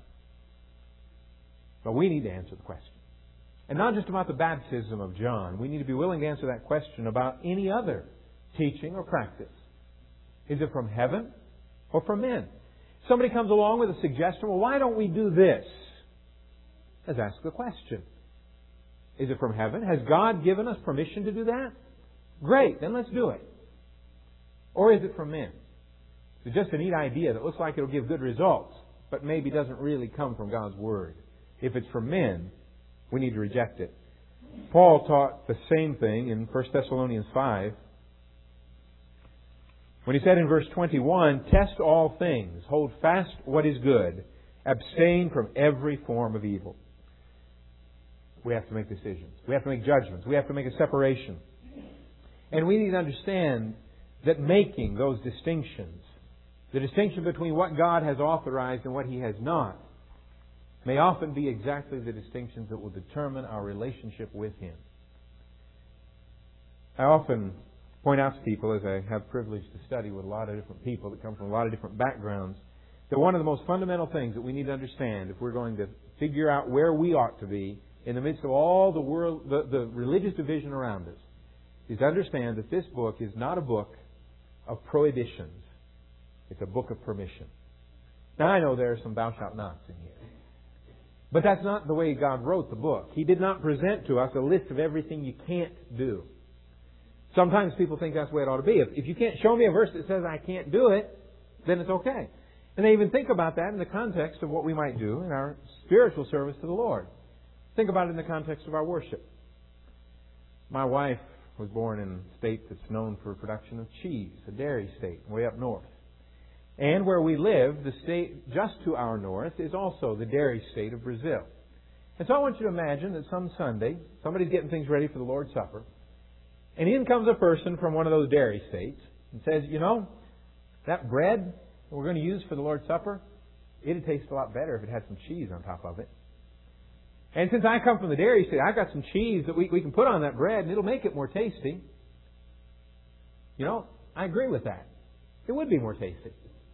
But we need to answer the question. And not just about the baptism of John. We need to be willing to answer that question about any other teaching or practice. Is it from heaven or from men? Somebody comes along with a suggestion, well, why don't we do this? Let's ask the question. Is it from heaven? Has God given us permission to do that? Great, then let's do it. Or is it from men? It's just a neat idea that looks like it'll give good results, but maybe doesn't really come from God's Word. If it's from men, we need to reject it. Paul taught the same thing in First Thessalonians five. When he said in verse twenty-one, "Test all things, hold fast what is good, abstain from every form of evil." We have to make decisions. We have to make judgments. We have to make a separation. And we need to understand that making those distinctions, the distinction between what God has authorized and what He has not, may often be exactly the distinctions that will determine our relationship with Him. I often point out to people, as I have privilege to study with a lot of different people that come from a lot of different backgrounds, that one of the most fundamental things that we need to understand if we're going to figure out where we ought to be in the midst of all the world, the, the religious division around us, is to understand that this book is not a book of prohibitions. It's a book of permission. Now, I know there are some thou shalt nots in here. But that's not the way God wrote the book. He did not present to us a list of everything you can't do. Sometimes people think that's the way it ought to be. If, if you can't show me a verse that says I can't do it, then it's okay. And they even think about that in the context of what we might do in our spiritual service to the Lord. Think about it in the context of our worship. My wife was born in a state that's known for production of cheese, a dairy state, way up north. And where we live, the state just to our north, is also the dairy state of Brazil. And so I want you to imagine that some Sunday, somebody's getting things ready for the Lord's Supper, and in comes a person from one of those dairy states and says, you know, that bread that we're going to use for the Lord's Supper, it'd taste a lot better if it had some cheese on top of it. And since I come from the dairy state, I've got some cheese that we, we can put on that bread and it'll make it more tasty. You know, I agree with that. It would be more tasty.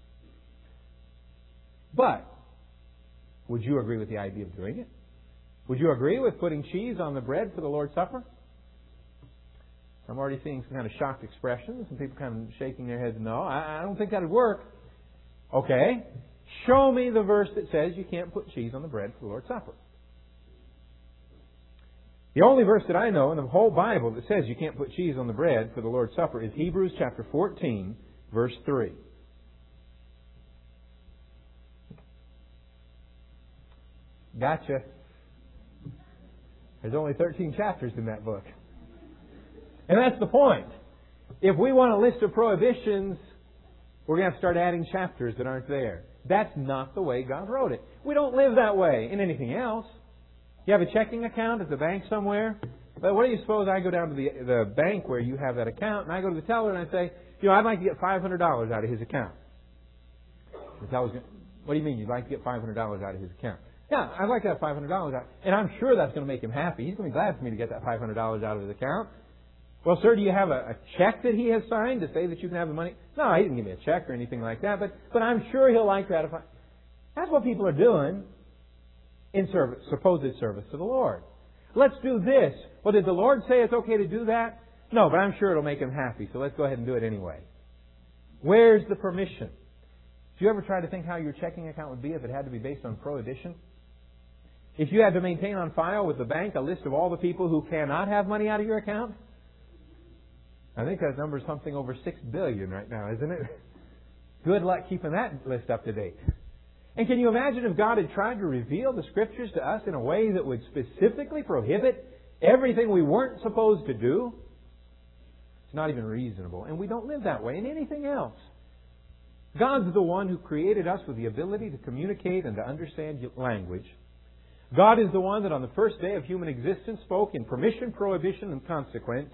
But, would you agree with the idea of doing it? Would you agree with putting cheese on the bread for the Lord's Supper? I'm already seeing some kind of shocked expressions, some people kind of shaking their heads, no, I, I don't think that would work. Okay, show me the verse that says you can't put cheese on the bread for the Lord's Supper. The only verse that I know in the whole Bible that says you can't put cheese on the bread for the Lord's Supper is Hebrews chapter fourteen, verse three. Gotcha. There's only thirteen chapters in that book. And that's the point. If we want a list of prohibitions, we're going to have to start adding chapters that aren't there. That's not the way God wrote it. We don't live that way in anything else. You have a checking account at the bank somewhere. But what do you suppose I go down to the, the bank where you have that account, and I go to the teller and I say, you know, I'd like to get five hundred dollars out of his account. The teller's going, what do you mean you'd like to get five hundred dollars out of his account? Yeah, I'd like to have five hundred dollars out. And I'm sure that's going to make him happy. He's going to be glad for me to get that five hundred dollars out of his account. Well, sir, do you have a, a check that he has signed to say that you can have the money? No, he didn't give me a check or anything like that, but, but I'm sure he'll like that if I... That's what people are doing in service, supposed service to the Lord. Let's do this. Well, did the Lord say it's okay to do that? No, but I'm sure it'll make him happy, so let's go ahead and do it anyway. Where's the permission? Do you ever try to think how your checking account would be if it had to be based on prohibition? If you had to maintain on file with the bank a list of all the people who cannot have money out of your account? I think that number is something over six billion right now, isn't it? Good luck keeping that list up to date. And can you imagine if God had tried to reveal the Scriptures to us in a way that would specifically prohibit everything we weren't supposed to do? It's not even reasonable. And we don't live that way in anything else. God's the one who created us with the ability to communicate and to understand language. God is the one that on the first day of human existence spoke in permission, prohibition, and consequence.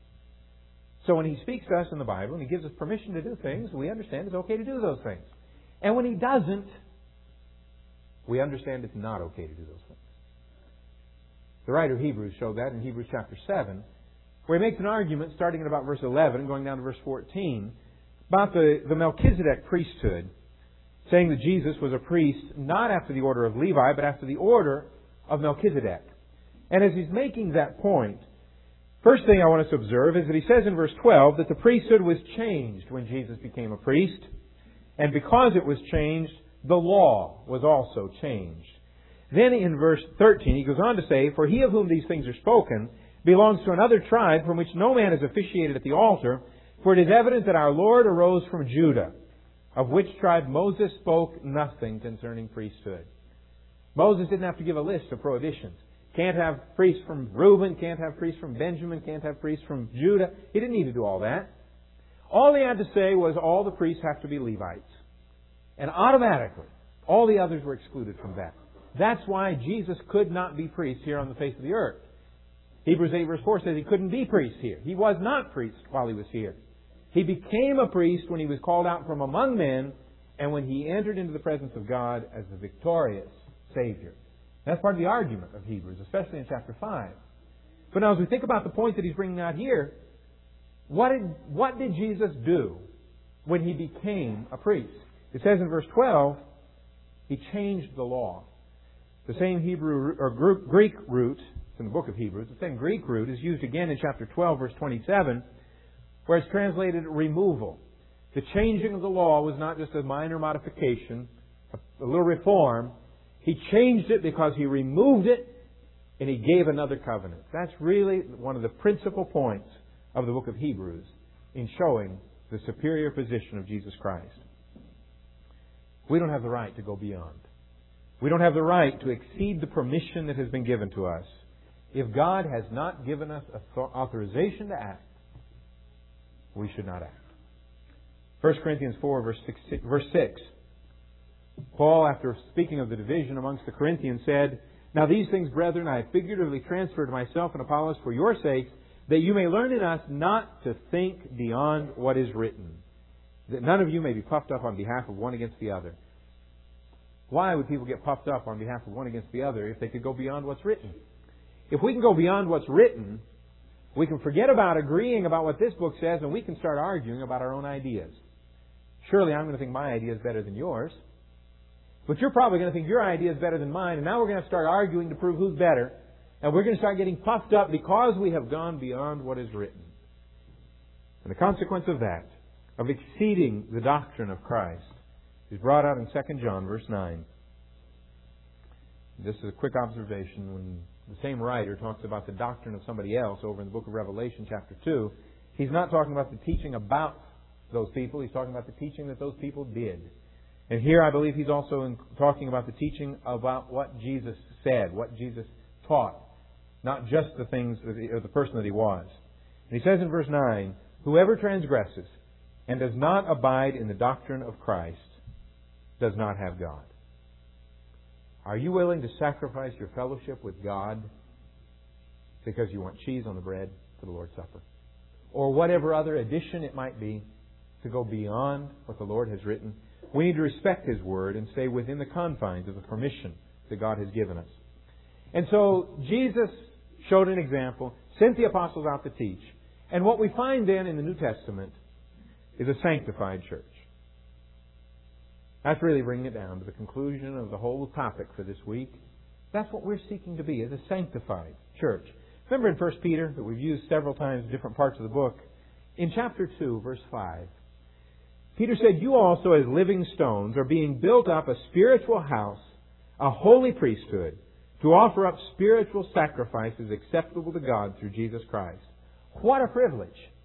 So when He speaks to us in the Bible and He gives us permission to do things, we understand it's okay to do those things. And when He doesn't, we understand it's not okay to do those things. The writer of Hebrews showed that in Hebrews chapter seven, where he makes an argument starting at about verse eleven, going down to verse fourteen, about the, the Melchizedek priesthood, saying that Jesus was a priest not after the order of Levi, but after the order of Melchizedek. And as he's making that point, first thing I want us to observe is that he says in verse twelve that the priesthood was changed when Jesus became a priest. And because it was changed, the law was also changed. Then in verse thirteen, he goes on to say, for he of whom these things are spoken belongs to another tribe from which no man is officiated at the altar, for it is evident that our Lord arose from Judah, of which tribe Moses spoke nothing concerning priesthood. Moses didn't have to give a list of prohibitions. Can't have priests from Reuben, can't have priests from Benjamin, can't have priests from Judah. He didn't need to do all that. All he had to say was all the priests have to be Levites. And automatically, all the others were excluded from that. That's why Jesus could not be priest here on the face of the earth. Hebrews eight verse four says he couldn't be priest here. He was not priest while he was here. He became a priest when he was called out from among men and when he entered into the presence of God as the victorious Savior. That's part of the argument of Hebrews, especially in chapter five. But now as we think about the point that he's bringing out here, what did, what did Jesus do when he became a priest? It says in verse twelve, he changed the law. The same Hebrew or Greek root in the book of Hebrews, the same Greek root is used again in chapter twelve, verse twenty-seven, where it's translated removal. The changing of the law was not just a minor modification, a, a little reform. He changed it because He removed it and He gave another covenant. That's really one of the principal points of the book of Hebrews in showing the superior position of Jesus Christ. We don't have the right to go beyond. We don't have the right to exceed the permission that has been given to us. If God has not given us authorization to act, we should not act. First Corinthians four, verse six, verse six. Paul, after speaking of the division amongst the Corinthians, said, "Now these things, brethren, I have figuratively transferred to myself and Apollos for your sakes, that you may learn in us not to think beyond what is written, that none of you may be puffed up on behalf of one against the other." Why would people get puffed up on behalf of one against the other if they could go beyond what's written? If we can go beyond what's written, we can forget about agreeing about what this book says and we can start arguing about our own ideas. Surely I'm going to think my idea is better than yours. But you're probably going to think your idea is better than mine, and now we're going to start arguing to prove who's better. And we're going to start getting puffed up because we have gone beyond what is written. And the consequence of that, of exceeding the doctrine of Christ, is brought out in Second John, verse nine. This is a quick observation. When the same writer talks about the doctrine of somebody else over in the book of Revelation, chapter two, he's not talking about the teaching about those people. He's talking about the teaching that those people did. And here I believe he's also in, talking about the teaching about what Jesus said, what Jesus taught, not just the things that he, or the person that He was. And he says in verse nine, "Whoever transgresses and does not abide in the doctrine of Christ does not have God." Are you willing to sacrifice your fellowship with God because you want cheese on the bread for the Lord's Supper? Or whatever other addition it might be to go beyond what the Lord has written? We need to respect His Word and stay within the confines of the permission that God has given us. And so Jesus showed an example, sent the apostles out to teach. And what we find then in the New Testament is a sanctified church. That's really bringing it down to the conclusion of the whole topic for this week. That's what we're seeking to be, as a sanctified church. Remember in First Peter, that we've used several times in different parts of the book, in chapter two, verse five, Peter said, "You also as living stones are being built up a spiritual house, a holy priesthood, to offer up spiritual sacrifices acceptable to God through Jesus Christ." What a privilege!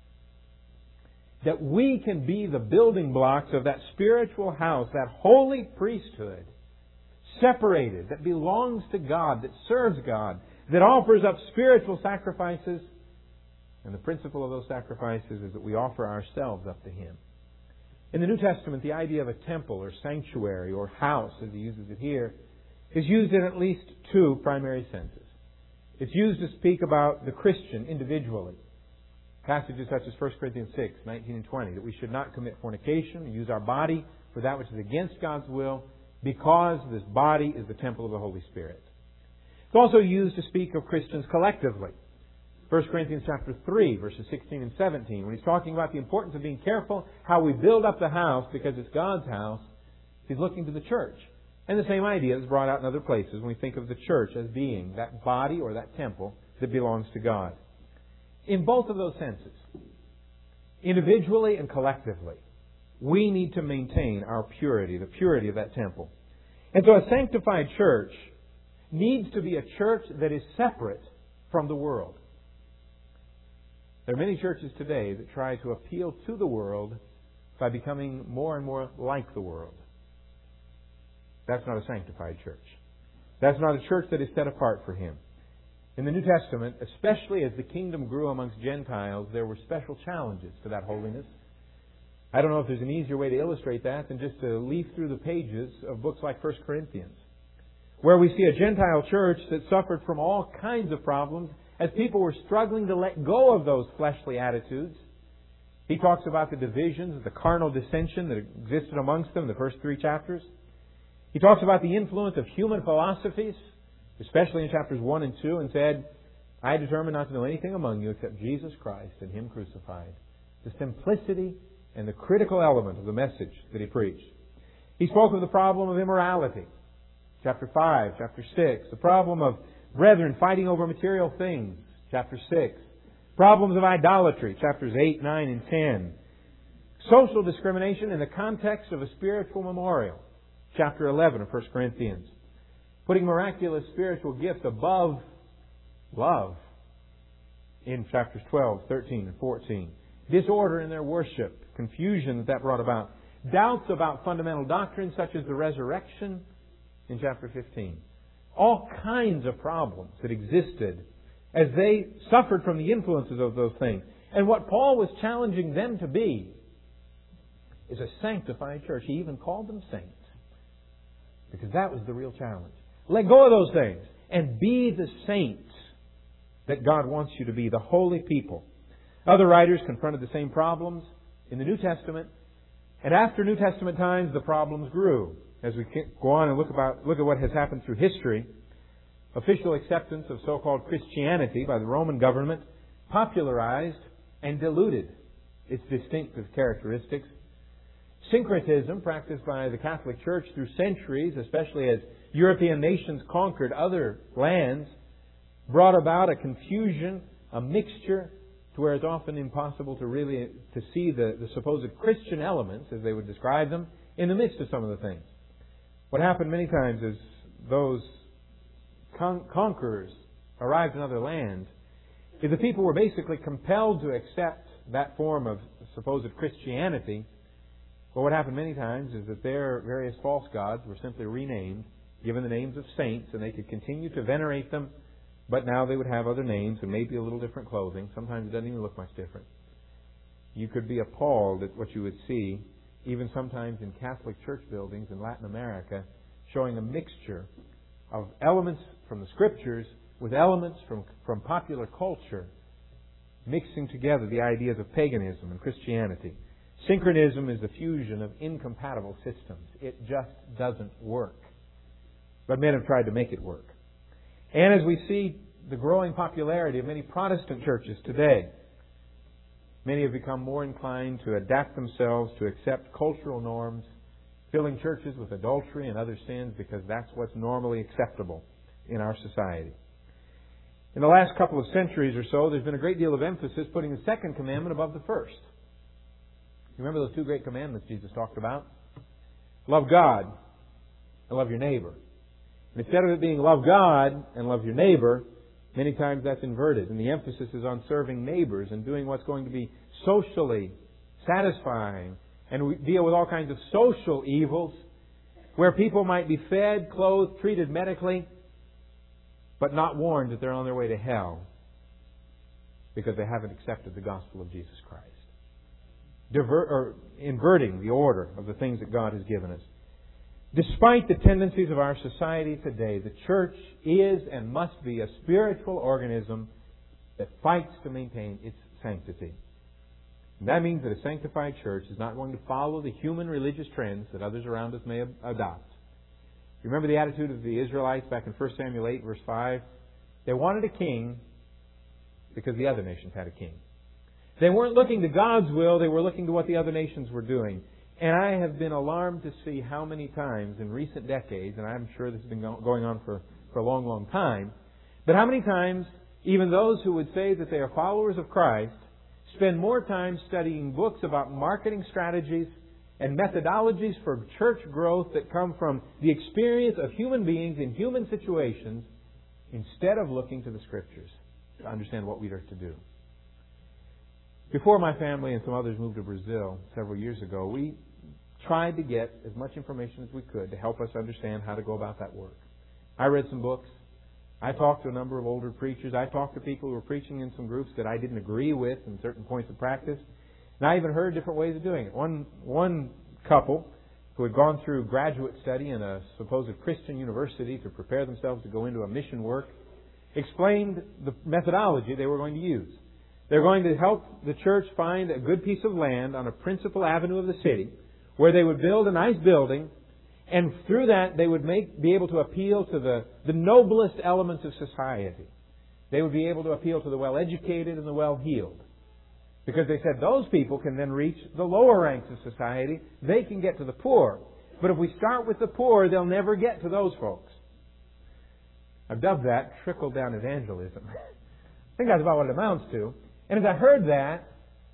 That we can be the building blocks of that spiritual house, that holy priesthood, separated, that belongs to God, that serves God, that offers up spiritual sacrifices. And the principle of those sacrifices is that we offer ourselves up to Him. In the New Testament, the idea of a temple or sanctuary or house, as he uses it here, is used in at least two primary senses. It's used to speak about the Christian individually. Passages such as First Corinthians six, nineteen and twenty, that we should not commit fornication, use our body for that which is against God's will, because this body is the temple of the Holy Spirit. It's also used to speak of Christians collectively. First Corinthians chapter three, verses sixteen and seventeen, when he's talking about the importance of being careful how we build up the house because it's God's house, he's looking to the church. And the same idea is brought out in other places when we think of the church as being that body or that temple that belongs to God. In both of those senses, individually and collectively, we need to maintain our purity, the purity of that temple. And so a sanctified church needs to be a church that is separate from the world. There are many churches today that try to appeal to the world by becoming more and more like the world. That's not a sanctified church. That's not a church that is set apart for Him. In the New Testament, especially as the kingdom grew amongst Gentiles, there were special challenges to that holiness. I don't know if there's an easier way to illustrate that than just to leaf through the pages of books like First Corinthians, where we see a Gentile church that suffered from all kinds of problems as people were struggling to let go of those fleshly attitudes. He talks about the divisions, the carnal dissension that existed amongst them in the first three chapters. He talks about the influence of human philosophies, especially in chapters one and two, and said, I determined not to know anything among you except Jesus Christ and Him crucified. The simplicity and the critical element of the message that he preached. He spoke of the problem of immorality. Chapter five, chapter six. The problem of brethren fighting over material things. Chapter six. Problems of idolatry. Chapters eight, nine, and ten. Social discrimination in the context of a spiritual memorial. Chapter eleven of First Corinthians. Putting miraculous spiritual gifts above love in chapters twelve, thirteen, and fourteen. Disorder in their worship. Confusion that that brought about. Doubts about fundamental doctrines such as the resurrection in chapter fifteen. All kinds of problems that existed as they suffered from the influences of those things. And what Paul was challenging them to be is a sanctified church. He even called them saints. Because that was the real challenge. Let go of those things and be the saints that God wants you to be, the holy people. Other writers confronted the same problems in the New Testament. And after New Testament times, the problems grew. As we go on and look about look at what has happened through history, official acceptance of so-called Christianity by the Roman government popularized and diluted its distinctive characteristics. Syncretism, practiced by the Catholic Church through centuries, especially as European nations conquered other lands, brought about a confusion, a mixture, to where it's often impossible to really to see the, the supposed Christian elements, as they would describe them, in the midst of some of the things. What happened many times is those con- conquerors arrived in other lands, is the people were basically compelled to accept that form of supposed Christianity. But what happened many times is that their various false gods were simply renamed, given the names of saints, and they could continue to venerate them, but now they would have other names and maybe a little different clothing. Sometimes it doesn't even look much different. You could be appalled at what you would see, even sometimes in Catholic church buildings in Latin America, showing a mixture of elements from the Scriptures with elements from, from popular culture, mixing together the ideas of paganism and Christianity. Syncretism is the fusion of incompatible systems. It just doesn't work. But men have tried to make it work. And as we see the growing popularity of many Protestant churches today, many have become more inclined to adapt themselves to accept cultural norms, filling churches with adultery and other sins because that's what's normally acceptable in our society. In the last couple of centuries or so, there's been a great deal of emphasis putting the second commandment above the first. You remember those two great commandments Jesus talked about? Love God and love your neighbor. And instead of it being love God and love your neighbor, many times that's inverted. And the emphasis is on serving neighbors and doing what's going to be socially satisfying. And we deal with all kinds of social evils where people might be fed, clothed, treated medically, but not warned that they're on their way to hell because they haven't accepted the gospel of Jesus Christ. Divert, or inverting the order of the things that God has given us. Despite the tendencies of our society today, the church is and must be a spiritual organism that fights to maintain its sanctity. And that means that a sanctified church is not going to follow the human religious trends that others around us may adopt. You remember the attitude of the Israelites back in First Samuel eight, verse five? They wanted a king because the other nations had a king. They weren't looking to God's will, they were looking to what the other nations were doing. And I have been alarmed to see how many times in recent decades, and I'm sure this has been going on for, for a long, long time, but how many times even those who would say that they are followers of Christ spend more time studying books about marketing strategies and methodologies for church growth that come from the experience of human beings in human situations instead of looking to the Scriptures to understand what we are to do. Before my family and some others moved to Brazil several years ago, we tried to get as much information as we could to help us understand how to go about that work. I read some books. I talked to a number of older preachers. I talked to people who were preaching in some groups that I didn't agree with in certain points of practice. And I even heard different ways of doing it. One, one couple who had gone through graduate study in a supposed Christian university to prepare themselves to go into a mission work explained the methodology they were going to use. They're going to help the church find a good piece of land on a principal avenue of the city where they would build a nice building, and through that they would make, be able to appeal to the, the noblest elements of society. They would be able to appeal to the well-educated and the well-heeled. Because they said those people can then reach the lower ranks of society. They can get to the poor. But if we start with the poor, they'll never get to those folks. I've dubbed that trickle-down evangelism. I think that's about what it amounts to. And as I heard that,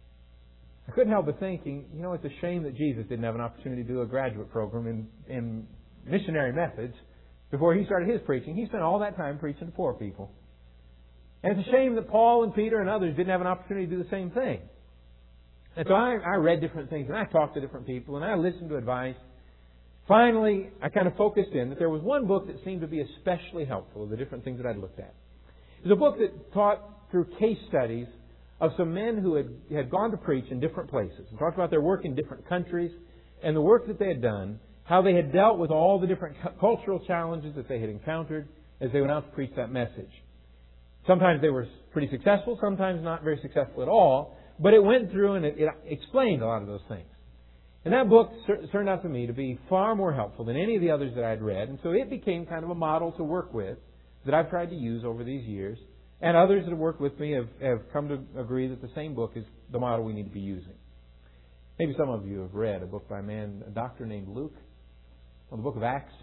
I couldn't help but thinking, you know, it's a shame that Jesus didn't have an opportunity to do a graduate program in, in missionary methods before He started His preaching. He spent all that time preaching to poor people. And it's a shame that Paul and Peter and others didn't have an opportunity to do the same thing. And so I, I read different things, and I talked to different people, and I listened to advice. Finally, I kind of focused in that there was one book that seemed to be especially helpful of the different things that I'd looked at. It was a book that taught through case studies of some men who had, had gone to preach in different places and talked about their work in different countries and the work that they had done, how they had dealt with all the different cu- cultural challenges that they had encountered as they went out to preach that message. Sometimes they were pretty successful, sometimes not very successful at all, but it went through and it, it explained a lot of those things. And that book turned out to me to be far more helpful than any of the others that I'd read, and so it became kind of a model to work with that I've tried to use over these years. And others that have worked with me have, have come to agree that the same book is the model we need to be using. Maybe some of you have read a book by a man, a doctor named Luke, or the book of Acts.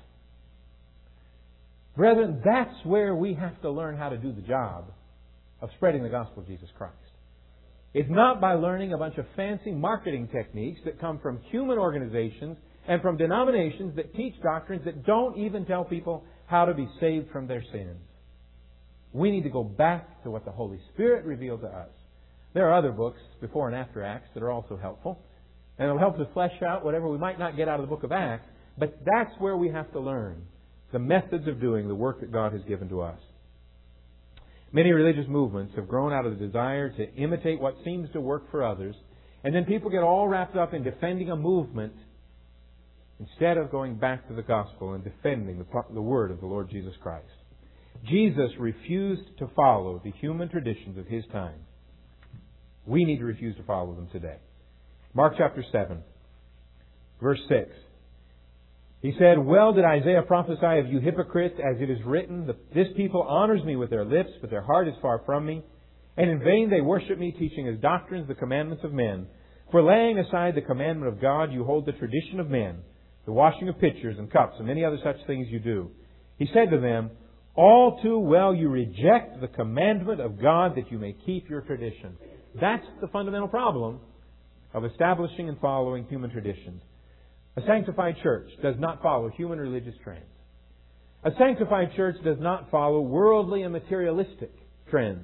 Brethren, that's where we have to learn how to do the job of spreading the gospel of Jesus Christ. It's not by learning a bunch of fancy marketing techniques that come from human organizations and from denominations that teach doctrines that don't even tell people how to be saved from their sins. We need to go back to what the Holy Spirit revealed to us. There are other books before and after Acts that are also helpful. And it'll help to flesh out whatever we might not get out of the book of Acts. But that's where we have to learn the methods of doing the work that God has given to us. Many religious movements have grown out of the desire to imitate what seems to work for others. And then people get all wrapped up in defending a movement instead of going back to the gospel and defending the, the word of the Lord Jesus Christ. Jesus refused to follow the human traditions of His time. We need to refuse to follow them today. Mark chapter seven, verse six. He said, "Well did Isaiah prophesy of you hypocrites, as it is written, this people honors me with their lips, but their heart is far from me. And in vain they worship me, teaching as doctrines the commandments of men. For laying aside the commandment of God, you hold the tradition of men, the washing of pitchers and cups, and many other such things you do. He said to them, all too well you reject the commandment of God that you may keep your tradition." That's the fundamental problem of establishing and following human traditions. A sanctified church does not follow human religious trends. A sanctified church does not follow worldly and materialistic trends.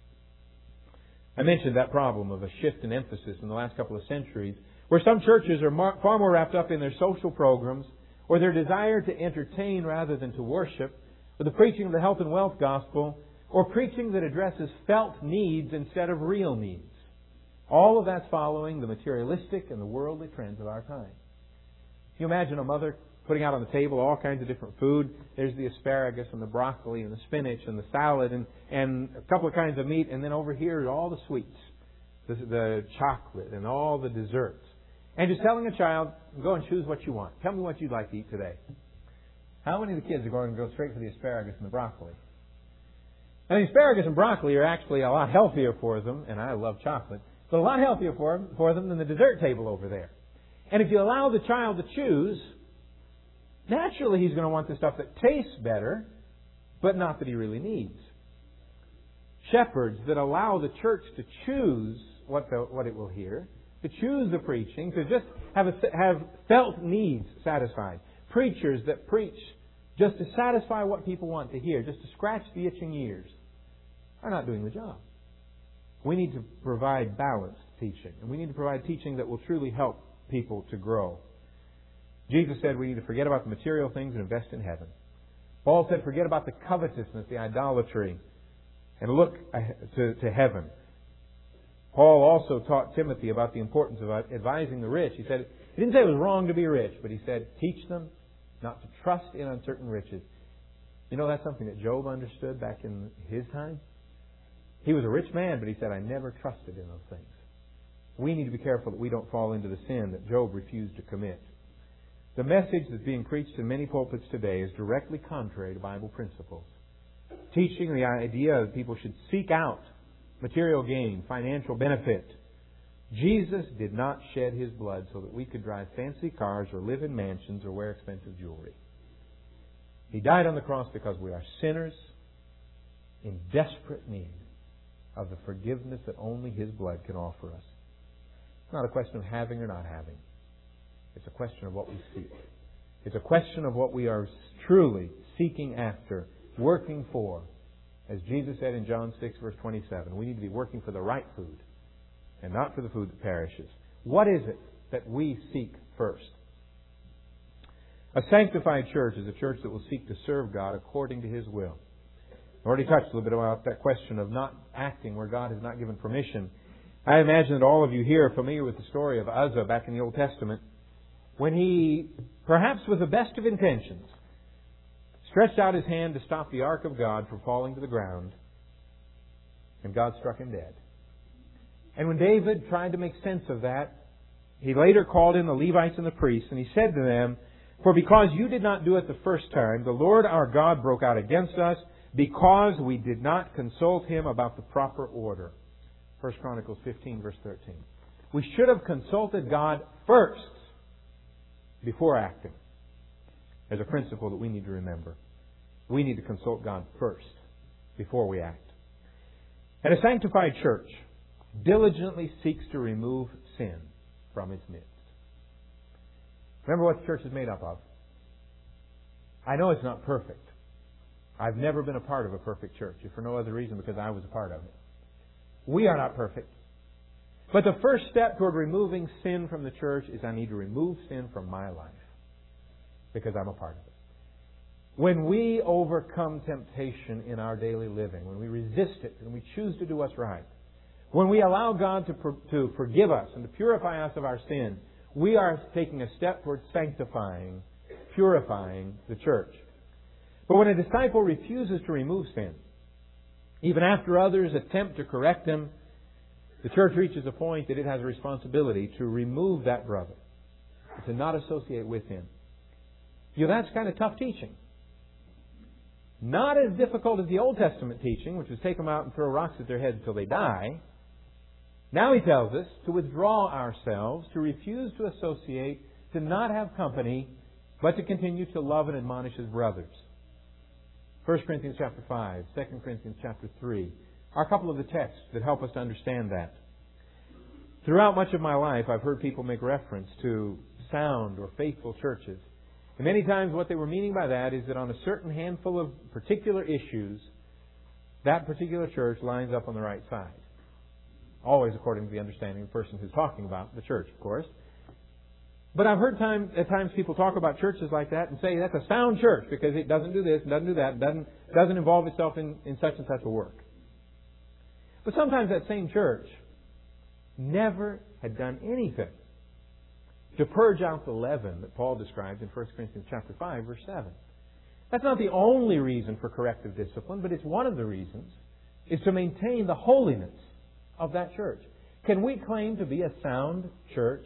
I mentioned that problem of a shift in emphasis in the last couple of centuries, where some churches are mar- far more wrapped up in their social programs or their desire to entertain rather than to worship, or the preaching of the health and wealth gospel, or preaching that addresses felt needs instead of real needs. All of that's following the materialistic and the worldly trends of our time. Can you imagine a mother putting out on the table all kinds of different food? There's the asparagus and the broccoli and the spinach and the salad and, and a couple of kinds of meat, and then over here are all the sweets, the, the chocolate and all the desserts. And just telling a child, go and choose what you want. Tell me what you'd like to eat today. How many of the kids are going to go straight for the asparagus and the broccoli? And the asparagus and broccoli are actually a lot healthier for them, and I love chocolate, but a lot healthier for, for them than the dessert table over there. And if you allow the child to choose, naturally he's going to want the stuff that tastes better, but not that he really needs. Shepherds that allow the church to choose what, the, what it will hear, to choose the preaching, to just have, a, have felt needs satisfied. Preachers that preach just to satisfy what people want to hear, just to scratch the itching ears, are not doing the job. We need to provide balanced teaching, and we need to provide teaching that will truly help people to grow. Jesus said we need to forget about the material things and invest in heaven. Paul said forget about the covetousness, the idolatry, and look to, to heaven. Paul also taught Timothy about the importance of advising the rich. He said, he didn't say it was wrong to be rich, but he said, teach them not to trust in uncertain riches. You know, that's something that Job understood back in his time. He was a rich man, but he said, I never trusted in those things. We need to be careful that we don't fall into the sin that Job refused to commit. The message that's being preached in many pulpits today is directly contrary to Bible principles. Teaching the idea that people should seek out material gain, financial benefit. Jesus did not shed His blood so that we could drive fancy cars or live in mansions or wear expensive jewelry. He died on the cross because we are sinners in desperate need of the forgiveness that only His blood can offer us. It's not a question of having or not having. It's a question of what we seek. It's a question of what we are truly seeking after, working for. As Jesus said in John six, verse twenty-seven, we need to be working for the right food and not for the food that perishes. What is it that we seek first? A sanctified church is a church that will seek to serve God according to His will. I already touched a little bit about that question of not acting where God has not given permission. I imagine that all of you here are familiar with the story of Uzzah back in the Old Testament, when he, perhaps with the best of intentions, stretched out his hand to stop the ark of God from falling to the ground, and God struck him dead. And when David tried to make sense of that, he later called in the Levites and the priests, and he said to them, For because you did not do it the first time, the Lord our God broke out against us, because we did not consult Him about the proper order. First Chronicles fifteen, verse thirteen. We should have consulted God first before acting. There's a principle that we need to remember. We need to consult God first before we act. And a sanctified church diligently seeks to remove sin from its midst. Remember what the church is made up of. I know it's not perfect. I've never been a part of a perfect church, if for no other reason because I was a part of it. We are not perfect. But the first step toward removing sin from the church is I need to remove sin from my life because I'm a part of it. When we overcome temptation in our daily living, when we resist it and we choose to do what's right, when we allow God to, to forgive us and to purify us of our sin, we are taking a step towards sanctifying, purifying the church. But when a disciple refuses to remove sin, even after others attempt to correct them, the church reaches a point that it has a responsibility to remove that brother, to not associate with him. You know, that's kind of tough teaching. Not as difficult as the Old Testament teaching, which was take them out and throw rocks at their heads until they die. Now He tells us to withdraw ourselves, to refuse to associate, to not have company, but to continue to love and admonish His brothers. First Corinthians chapter five, Second Corinthians chapter three are a couple of the texts that help us to understand that. Throughout much of my life, I've heard people make reference to sound or faithful churches. And many times what they were meaning by that is that on a certain handful of particular issues, that particular church lines up on the right side. Always according to the understanding of the person who's talking about the church, of course. But I've heard time, at times people talk about churches like that and say that's a sound church because it doesn't do this, doesn't do that, doesn't, doesn't involve itself in, in such and such a work. But sometimes that same church never had done anything to purge out the leaven that Paul describes in First Corinthians chapter five, verse seven. That's not the only reason for corrective discipline, but it's one of the reasons, is to maintain the holiness of that church. Can we claim to be a sound church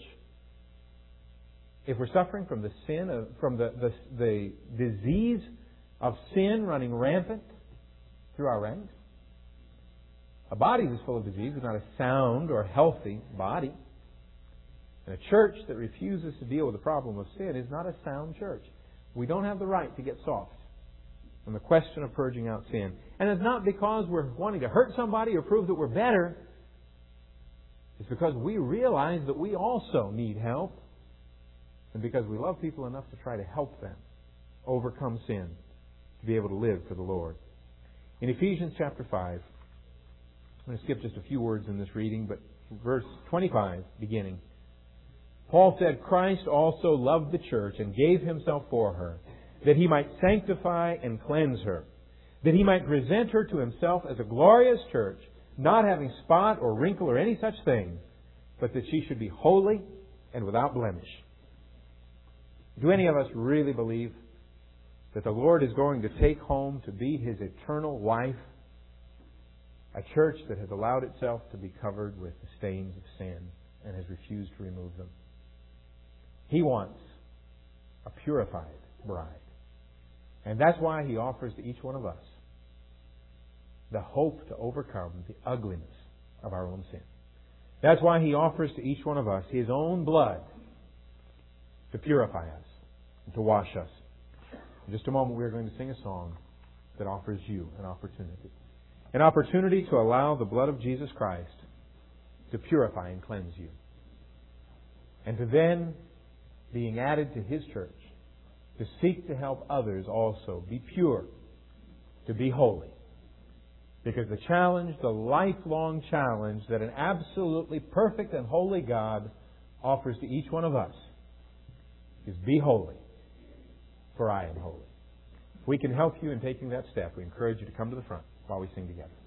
if we're suffering from the sin of, from the, the, the disease of sin running rampant through our ranks? A body that's full of disease is not a sound or healthy body. And a church that refuses to deal with the problem of sin is not a sound church. We don't have the right to get soft on the question of purging out sin. And it's not because we're wanting to hurt somebody or prove that we're better. It's because we realize that we also need help. And because we love people enough to try to help them overcome sin, to be able to live for the Lord. In Ephesians chapter five, I'm going to skip just a few words in this reading, but verse twenty-five, beginning. Paul said, Christ also loved the church and gave Himself for her, that He might sanctify and cleanse her, that He might present her to Himself as a glorious church, not having spot or wrinkle or any such thing, but that she should be holy and without blemish. Do any of us really believe that the Lord is going to take home to be His eternal wife, a church that has allowed itself to be covered with the stains of sin and has refused to remove them. He wants a purified bride. And that's why He offers to each one of us the hope to overcome the ugliness of our own sin. That's why He offers to each one of us His own blood to purify us and to wash us. In just a moment, we are going to sing a song that offers you an opportunity. An opportunity to allow the blood of Jesus Christ to purify and cleanse you. And to then, being added to His church, to seek to help others also be pure, to be holy. Because the challenge, the lifelong challenge that an absolutely perfect and holy God offers to each one of us is be holy, for I am holy. If we can help you in taking that step, we encourage you to come to the front while we sing together.